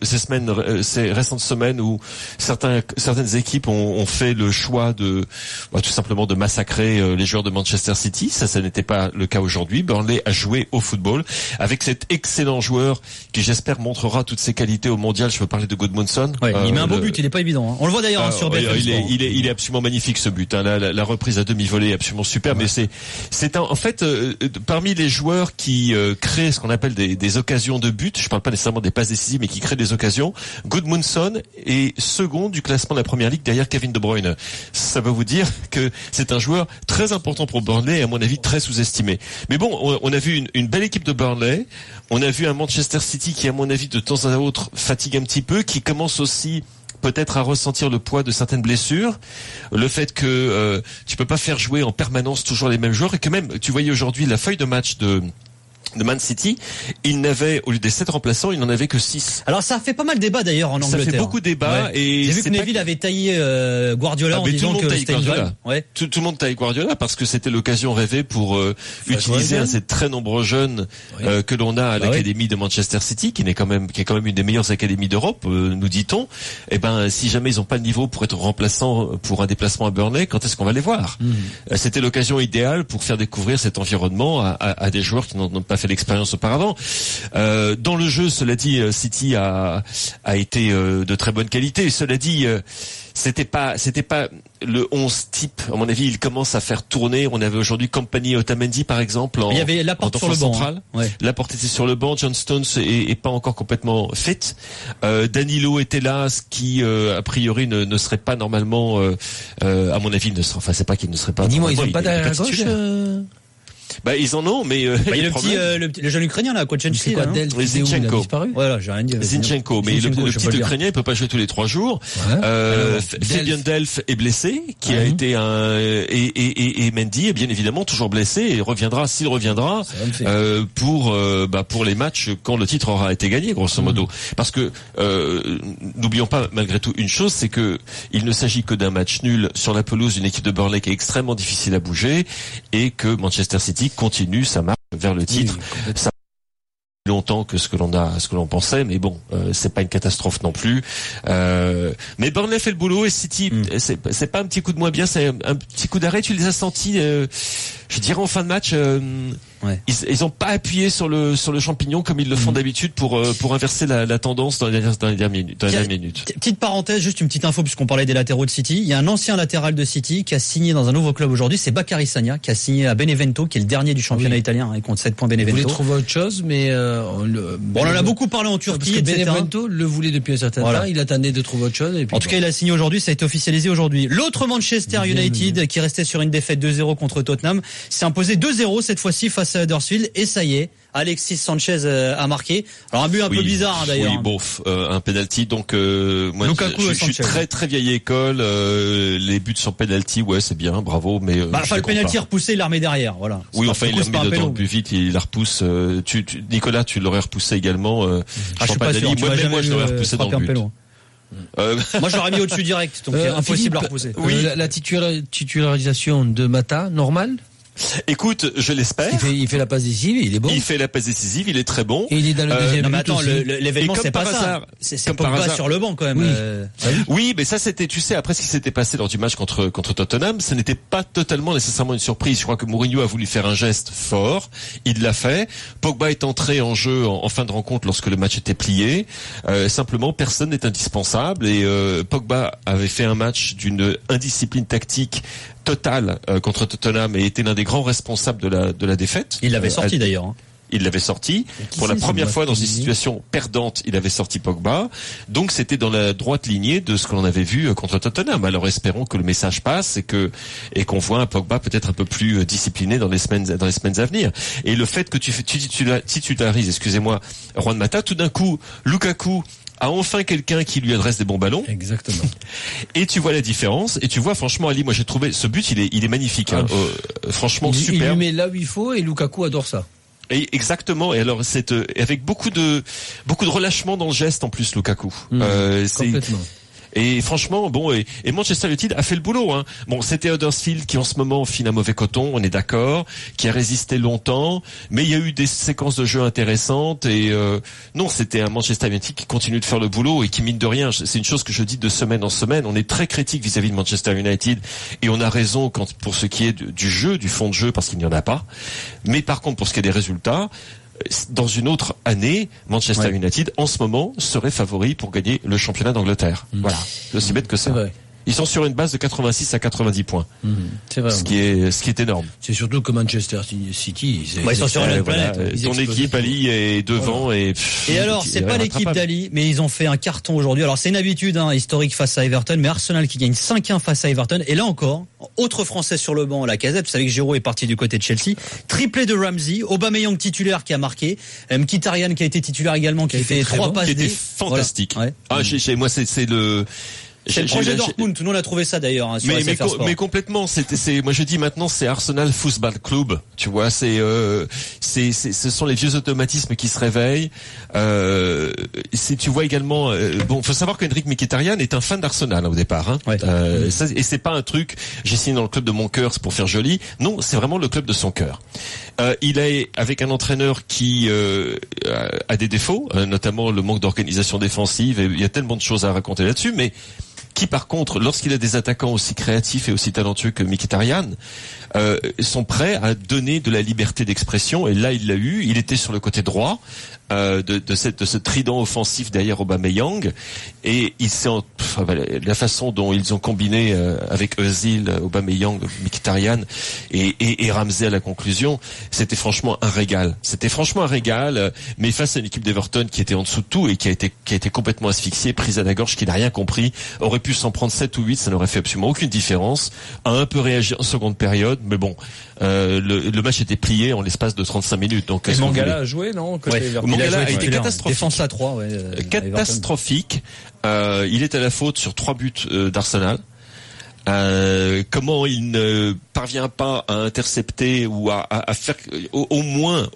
Speaker 13: ces récentes semaines où certaines équipes ont fait le choix de tout simplement de massacrer les joueurs de Manchester City. Ça n'était pas le cas aujourd'hui. Burnley a joué au football avec cet excellent joueur qui, j'espère, montrera toutes ses qualités au mondial. Je veux parler de Goodmanson.
Speaker 5: Ouais, il met un beau but, il est pas évident. Hein. On le voit d'ailleurs sur BFM.
Speaker 13: Il est absolument magnifique ce but. Hein. La reprise à demi-volée est absolument super, mais c'est en fait parmi les joueurs qui créent ce qu'on appelle des occasions de but. Je parle pas nécessairement des passes décisives, mais qui créent des occasions. Goodmanson est second du classement de la Première Ligue derrière Kevin De Bruyne. Ça veut vous dire que c'est un joueur très important pour Burnley et à mon avis très sous-estimé. Mais bon, on a vu une belle équipe de Burnley. On a vu un Manchester City qui, à mon avis, de temps à autre fatigue un petit peu, qui commence aussi peut-être à ressentir le poids de certaines blessures, le fait que tu peux pas faire jouer en permanence toujours les mêmes joueurs et que même tu voyais aujourd'hui la feuille de match de Man City, il n'avait, au lieu des 7 remplaçants, il n'en avait que 6.
Speaker 5: Alors ça a fait pas mal de débat d'ailleurs en Angleterre.
Speaker 13: Ça fait beaucoup de débat et
Speaker 5: j'ai vu que Neville avait taillé Guardiola en disant que c'était une vanne. Ouais.
Speaker 13: Tout le monde taille Guardiola parce que c'était l'occasion rêvée pour utiliser un de ces très nombreux jeunes que l'on a à l'académie de Manchester City, qui est quand même une des meilleures académies d'Europe, nous dit-on. Eh ben, si jamais ils n'ont pas le niveau pour être remplaçants pour un déplacement à Burnley, quand est-ce qu'on va les voir? C'était l'occasion idéale pour faire découvrir cet environnement à des joueurs qui n'ont pas fait l'expérience auparavant. Dans le jeu, cela dit, City a été de très bonne qualité. Cela dit, c'était pas le 11 type. À mon avis, il commence à faire tourner. On avait aujourd'hui Kompany, Otamendi par exemple.
Speaker 5: Il y avait Laporte sur le banc.
Speaker 13: Laporte était sur le banc. John Stones est pas encore complètement fit. Danilo était là, ce qui a priori ne serait pas normalement. À mon avis, c'est pas qu'il ne serait pas.
Speaker 6: Dis-moi, ils ont pas derrière la gauche.
Speaker 13: Bah ils en ont, mais
Speaker 5: il y a le jeune Ukrainien là, Kochenski,
Speaker 13: Zinchenko.
Speaker 5: Voilà, j'ai rien dit.
Speaker 13: Zinchenko, mais le petit Ukrainien, il peut pas jouer tous les 3 jours. Fabian Delph est blessé, qui a été et Mendy est bien évidemment toujours blessé et reviendra s'il reviendra pour les matchs quand le titre aura été gagné, grosso modo. Parce que n'oublions pas malgré tout une chose, c'est que il ne s'agit que d'un match nul sur la pelouse d'une équipe de Burnley qui est extrêmement difficile à bouger et que Manchester City continue sa marche vers le titre. Ça longtemps que ce que l'on pensait, mais bon, c'est pas une catastrophe non plus. Mais Burnley fait le boulot et City, c'est pas un petit coup de moins bien, c'est un petit coup d'arrêt. Tu les as sentis, je dirais en fin de match. Ils ont pas appuyé sur le champignon comme ils le font d'habitude pour inverser la tendance dans les dernières minutes.
Speaker 5: Petite parenthèse, juste une petite info puisqu'on parlait des latéraux de City. Il y a un ancien latéral de City qui a signé dans un nouveau club aujourd'hui, c'est Bakary Sagna qui a signé à Benevento, qui est le dernier du championnat italien, et compte 7 points Benevento.
Speaker 6: Vous voulez trouver autre chose, mais
Speaker 5: on en a beaucoup parlé en Turquie,
Speaker 6: parce que Benevento le voulait depuis un certain temps. Il attendait de trouver autre chose. Et puis
Speaker 5: en tout cas, il a signé aujourd'hui, ça a été officialisé aujourd'hui. L'autre Manchester United qui restait sur une défaite 2-0 contre Tottenham s'est imposé 2-0 cette fois-ci face à Huddersfield. Et ça y est, Alexis Sanchez a marqué. Alors un but un peu bizarre d'ailleurs.
Speaker 13: Oui, bof, un penalty. Donc moi, je suis très très vieille école. Les buts sur penalty, ouais, c'est bien, bravo. Mais
Speaker 5: le penalty repoussé, il l'a remis derrière, voilà.
Speaker 13: Oui, enfin il l'a remis dedans plus vite, il la repousse. Nicolas, tu l'aurais repoussé également.
Speaker 5: Je suis pas sûr.
Speaker 13: Moi, je l'aurais repoussé dans le but.
Speaker 5: Moi, je l'aurais mis au-dessus direct, donc impossible à repousser.
Speaker 6: Oui, la titularisation de Mata, normale.
Speaker 13: Écoute, je l'espère.
Speaker 6: Il fait la passe décisive, il est bon.
Speaker 13: Il fait la passe décisive, il est très bon.
Speaker 6: Et il est dans le deuxième.
Speaker 5: Non mais attends, l'événement c'est pas ça. C'est Pogba sur le banc quand même.
Speaker 13: Oui, mais ça c'était, tu sais, après ce qui s'était passé lors du match contre Tottenham, ce n'était pas totalement nécessairement une surprise. Je crois que Mourinho a voulu faire un geste fort, il l'a fait. Pogba est entré en jeu en fin de rencontre lorsque le match était plié. Simplement, personne n'est indispensable et Pogba avait fait un match d'une indiscipline tactique totale contre Tottenham et était l'un des grands responsables de la défaite.
Speaker 5: Il l'avait sorti d'ailleurs.
Speaker 13: Il l'avait sorti. Pour la première fois dans une situation perdante, il avait sorti Pogba. Donc c'était dans la droite lignée de ce que l'on avait vu contre Tottenham. Alors espérons que le message passe et qu'on voit un Pogba peut-être un peu plus discipliné dans les semaines à venir. Et le fait que tu titularises, excusez-moi, Juan Mata, tout d'un coup, Lukaku a enfin quelqu'un qui lui adresse des bons ballons.
Speaker 6: Exactement.
Speaker 13: Et tu vois la différence. Et tu vois, franchement, Ali, moi j'ai trouvé ce but, il est magnifique. Franchement, super.
Speaker 6: Il lui met là où il faut et Lukaku adore ça.
Speaker 13: Et exactement. Et alors, c'est avec beaucoup de relâchement dans le geste en plus, Lukaku.
Speaker 6: Complètement.
Speaker 13: Et franchement, bon, et Manchester United a fait le boulot, hein. Bon, c'était Huddersfield qui en ce moment file un mauvais coton, on est d'accord, qui a résisté longtemps, mais il y a eu des séquences de jeu intéressantes et non, c'était un Manchester United qui continue de faire le boulot et qui, mine de rien, c'est une chose que je dis de semaine en semaine, on est très critique vis-à-vis de Manchester United et on a raison pour ce qui est du jeu, du fond de jeu, parce qu'il n'y en a pas. Mais par contre, pour ce qui est des résultats, dans une autre année, Manchester United, en ce moment, serait favori pour gagner le championnat d'Angleterre. Voilà. C'est aussi bête que ça. Ils sont sur une base de 86 à 90 points. C'est vrai. Ce qui est énorme.
Speaker 6: C'est surtout que Manchester City,
Speaker 5: ils sont sur une planète.
Speaker 13: Ton équipe, Ali, est devant et
Speaker 5: alors, c'est pas l'équipe d'Ali, mais ils ont fait un carton aujourd'hui. Alors, c'est une habitude, historique face à Everton, mais Arsenal qui gagne 5-1 face à Everton. Et là encore, autre Français sur le banc, Lacazette. Vous savez que Giroud est parti du côté de Chelsea. Triplé de Ramsey, Aubameyang titulaire qui a marqué, Mkhitaryan qui a été titulaire également, qui a fait 3 passes.
Speaker 13: Qui était fantastique. Chez moi, c'est le
Speaker 5: projet Dortmund, tout le monde a trouvé ça d'ailleurs sur SFR Sport.
Speaker 13: Mais complètement, moi je dis maintenant c'est Arsenal Football Club, tu vois, ce sont les vieux automatismes qui se réveillent. Tu vois également, faut savoir qu'Henrik Mkhitaryan est un fan d'Arsenal au départ, et c'est pas un truc, j'ai signé dans le club de mon cœur, c'est pour faire joli. Non, c'est vraiment le club de son cœur. Il est avec un entraîneur qui a des défauts, notamment le manque d'organisation défensive, et il y a tellement de choses à raconter là-dessus, mais qui par contre, lorsqu'il a des attaquants aussi créatifs et aussi talentueux que Mkhitaryan, sont prêts à donner de la liberté d'expression, et là il l'a eu, il était sur le côté droit, de ce trident offensif derrière Aubameyang, et la façon dont ils ont combiné avec Özil, Aubameyang, Mkhitaryan et Ramsey à la conclusion, c'était franchement un régal. Mais face à une équipe d'Everton qui était en dessous de tout et qui a été complètement asphyxiée, prise à la gorge, qui n'a rien compris, aurait pu s'en prendre 7 ou 8, ça n'aurait fait absolument aucune différence. A un peu réagi en seconde période, mais bon, le match était plié en l'espace de 35 minutes. Donc,
Speaker 7: et Mangala a joué, non?
Speaker 13: Mangala a été catastrophique.
Speaker 5: Défense à 3,
Speaker 13: catastrophique. Il est à la faute sur 3 buts d'Arsenal. Comment il ne parvient pas à intercepter ou à faire au moins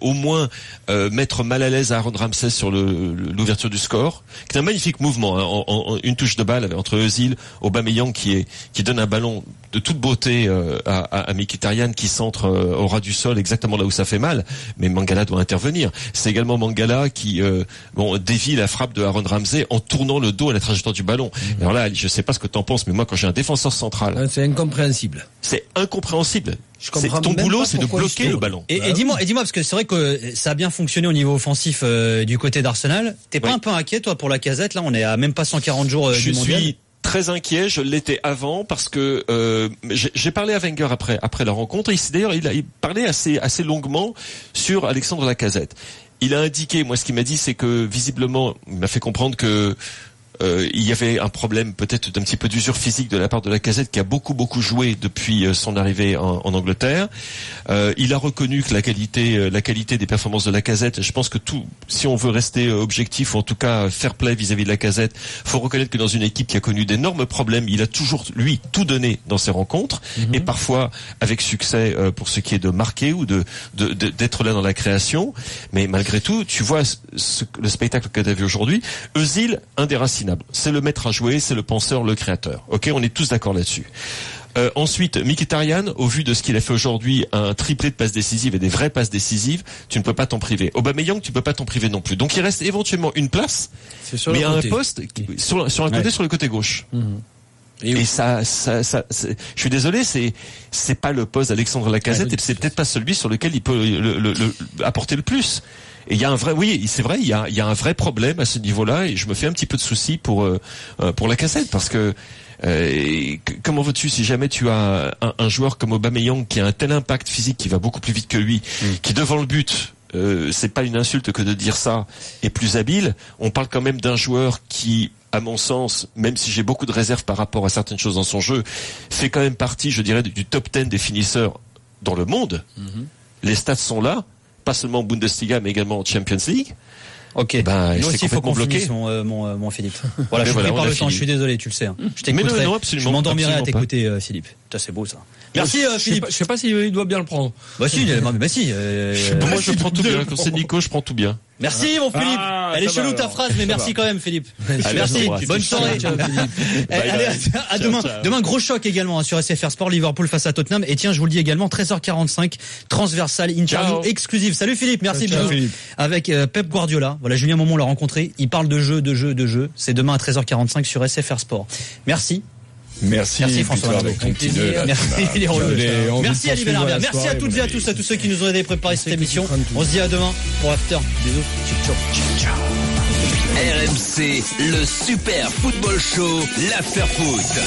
Speaker 13: mettre mal à l'aise Aaron Ramsey sur l'ouverture du score. C'est un magnifique mouvement, en une touche de balle entre Özil, Aubameyang qui donne un ballon de toute beauté à Mkhitaryan qui centre au ras du sol exactement là où ça fait mal, mais Mangala doit intervenir. C'est également Mangala qui dévie la frappe de Aaron Ramsey en tournant le dos à la trajectoire du ballon. Alors là, je sais pas ce que t'en penses, mais moi quand j'ai un défenseur central,
Speaker 6: c'est incompréhensible.
Speaker 13: C'est incompréhensible. Ton boulot, c'est de bloquer le ballon.
Speaker 5: Et dis-moi, parce que c'est vrai que ça a bien fonctionné au niveau offensif du côté d'Arsenal. T'es pas un peu inquiet, toi, pour la Lacazette? Là, on est à même pas 140 jours du mondial.
Speaker 13: Je suis très inquiet. Je l'étais avant parce que j'ai parlé à Wenger après la rencontre. Il parlait assez longuement sur Alexandre Lacazette. Il a indiqué, moi, ce qu'il m'a dit, c'est que visiblement, il m'a fait comprendre que il y avait un problème peut-être d'un petit peu d'usure physique de la part de Lacazette qui a beaucoup joué depuis son arrivée en Angleterre. Il a reconnu que la qualité des performances de Lacazette, je pense que si on veut rester objectif ou en tout cas fair play vis-à-vis de Lacazette, faut reconnaître que dans une équipe qui a connu d'énormes problèmes, il a toujours lui tout donné dans ses rencontres et parfois avec succès pour ce qui est de marquer ou d'être là dans la création. Mais malgré tout, tu vois le spectacle que tu as vu aujourd'hui, Özil indéracinable. C'est le maître à jouer, c'est le penseur, le créateur. Ok, on est tous d'accord là-dessus. Ensuite, Mkhitaryan, au vu de ce qu'il a fait aujourd'hui, un triplé de passes décisives et des vraies passes décisives, tu ne peux pas t'en priver. Aubameyang, tu peux pas t'en priver non plus. Donc il reste éventuellement une place, mais à un poste sur un côté, sur le côté gauche. Et ça, je suis désolé, c'est pas le poste d'Alexandre Lacazette et c'est peut-être pas celui sur lequel il peut apporter le plus. Et il y a c'est vrai, il y a un vrai problème à ce niveau-là et je me fais un petit peu de soucis pour Lacazette parce que comment veux-tu, si jamais tu as un joueur comme Aubameyang qui a un tel impact physique, qui va beaucoup plus vite que lui, qui devant le but, c'est pas une insulte que de dire ça, est plus habile. On parle quand même d'un joueur qui, à mon sens, même si j'ai beaucoup de réserves par rapport à certaines choses dans son jeu, fait quand même partie, je dirais, du top 10 des finisseurs dans le monde. Les stats sont là. Pas seulement en Bundesliga, mais également en Champions League.
Speaker 5: Ok. Nous aussi, il faut qu'on finisse, mon Philippe. Voilà, je suis pris par le temps, je suis désolé, tu le sais. Je t'écouterai. Je m'endormirai à t'écouter, Philippe. C'est beau, ça. Merci, Philippe.
Speaker 7: Je sais pas s'il doit bien le prendre.
Speaker 5: Bah si.
Speaker 13: Moi, je prends tout bien. Quand c'est Nico, je prends tout bien.
Speaker 5: Merci, mon Philippe. Elle est chelou ta phrase, mais merci quand même, Philippe. Merci. Bonne soirée. Allez, à demain. Demain, gros choc également sur SFR Sport, Liverpool face à Tottenham. Et tiens, je vous le dis également, 13h45, transversale, interview exclusive. Salut Philippe, merci Philippe. Avec Pep Guardiola. Voilà, Julien Momon l'a rencontré. Il parle de jeu. C'est demain à 13h45 sur SFR Sport. Merci. Merci François Marteau. Merci les relous. Merci Ali Benarbia. Merci à toutes et à tous ceux qui nous ont aidé à préparer cette émission. On se dit à demain pour After. Bisous. Ciao.
Speaker 1: RMC, le super football show, l'After Foot.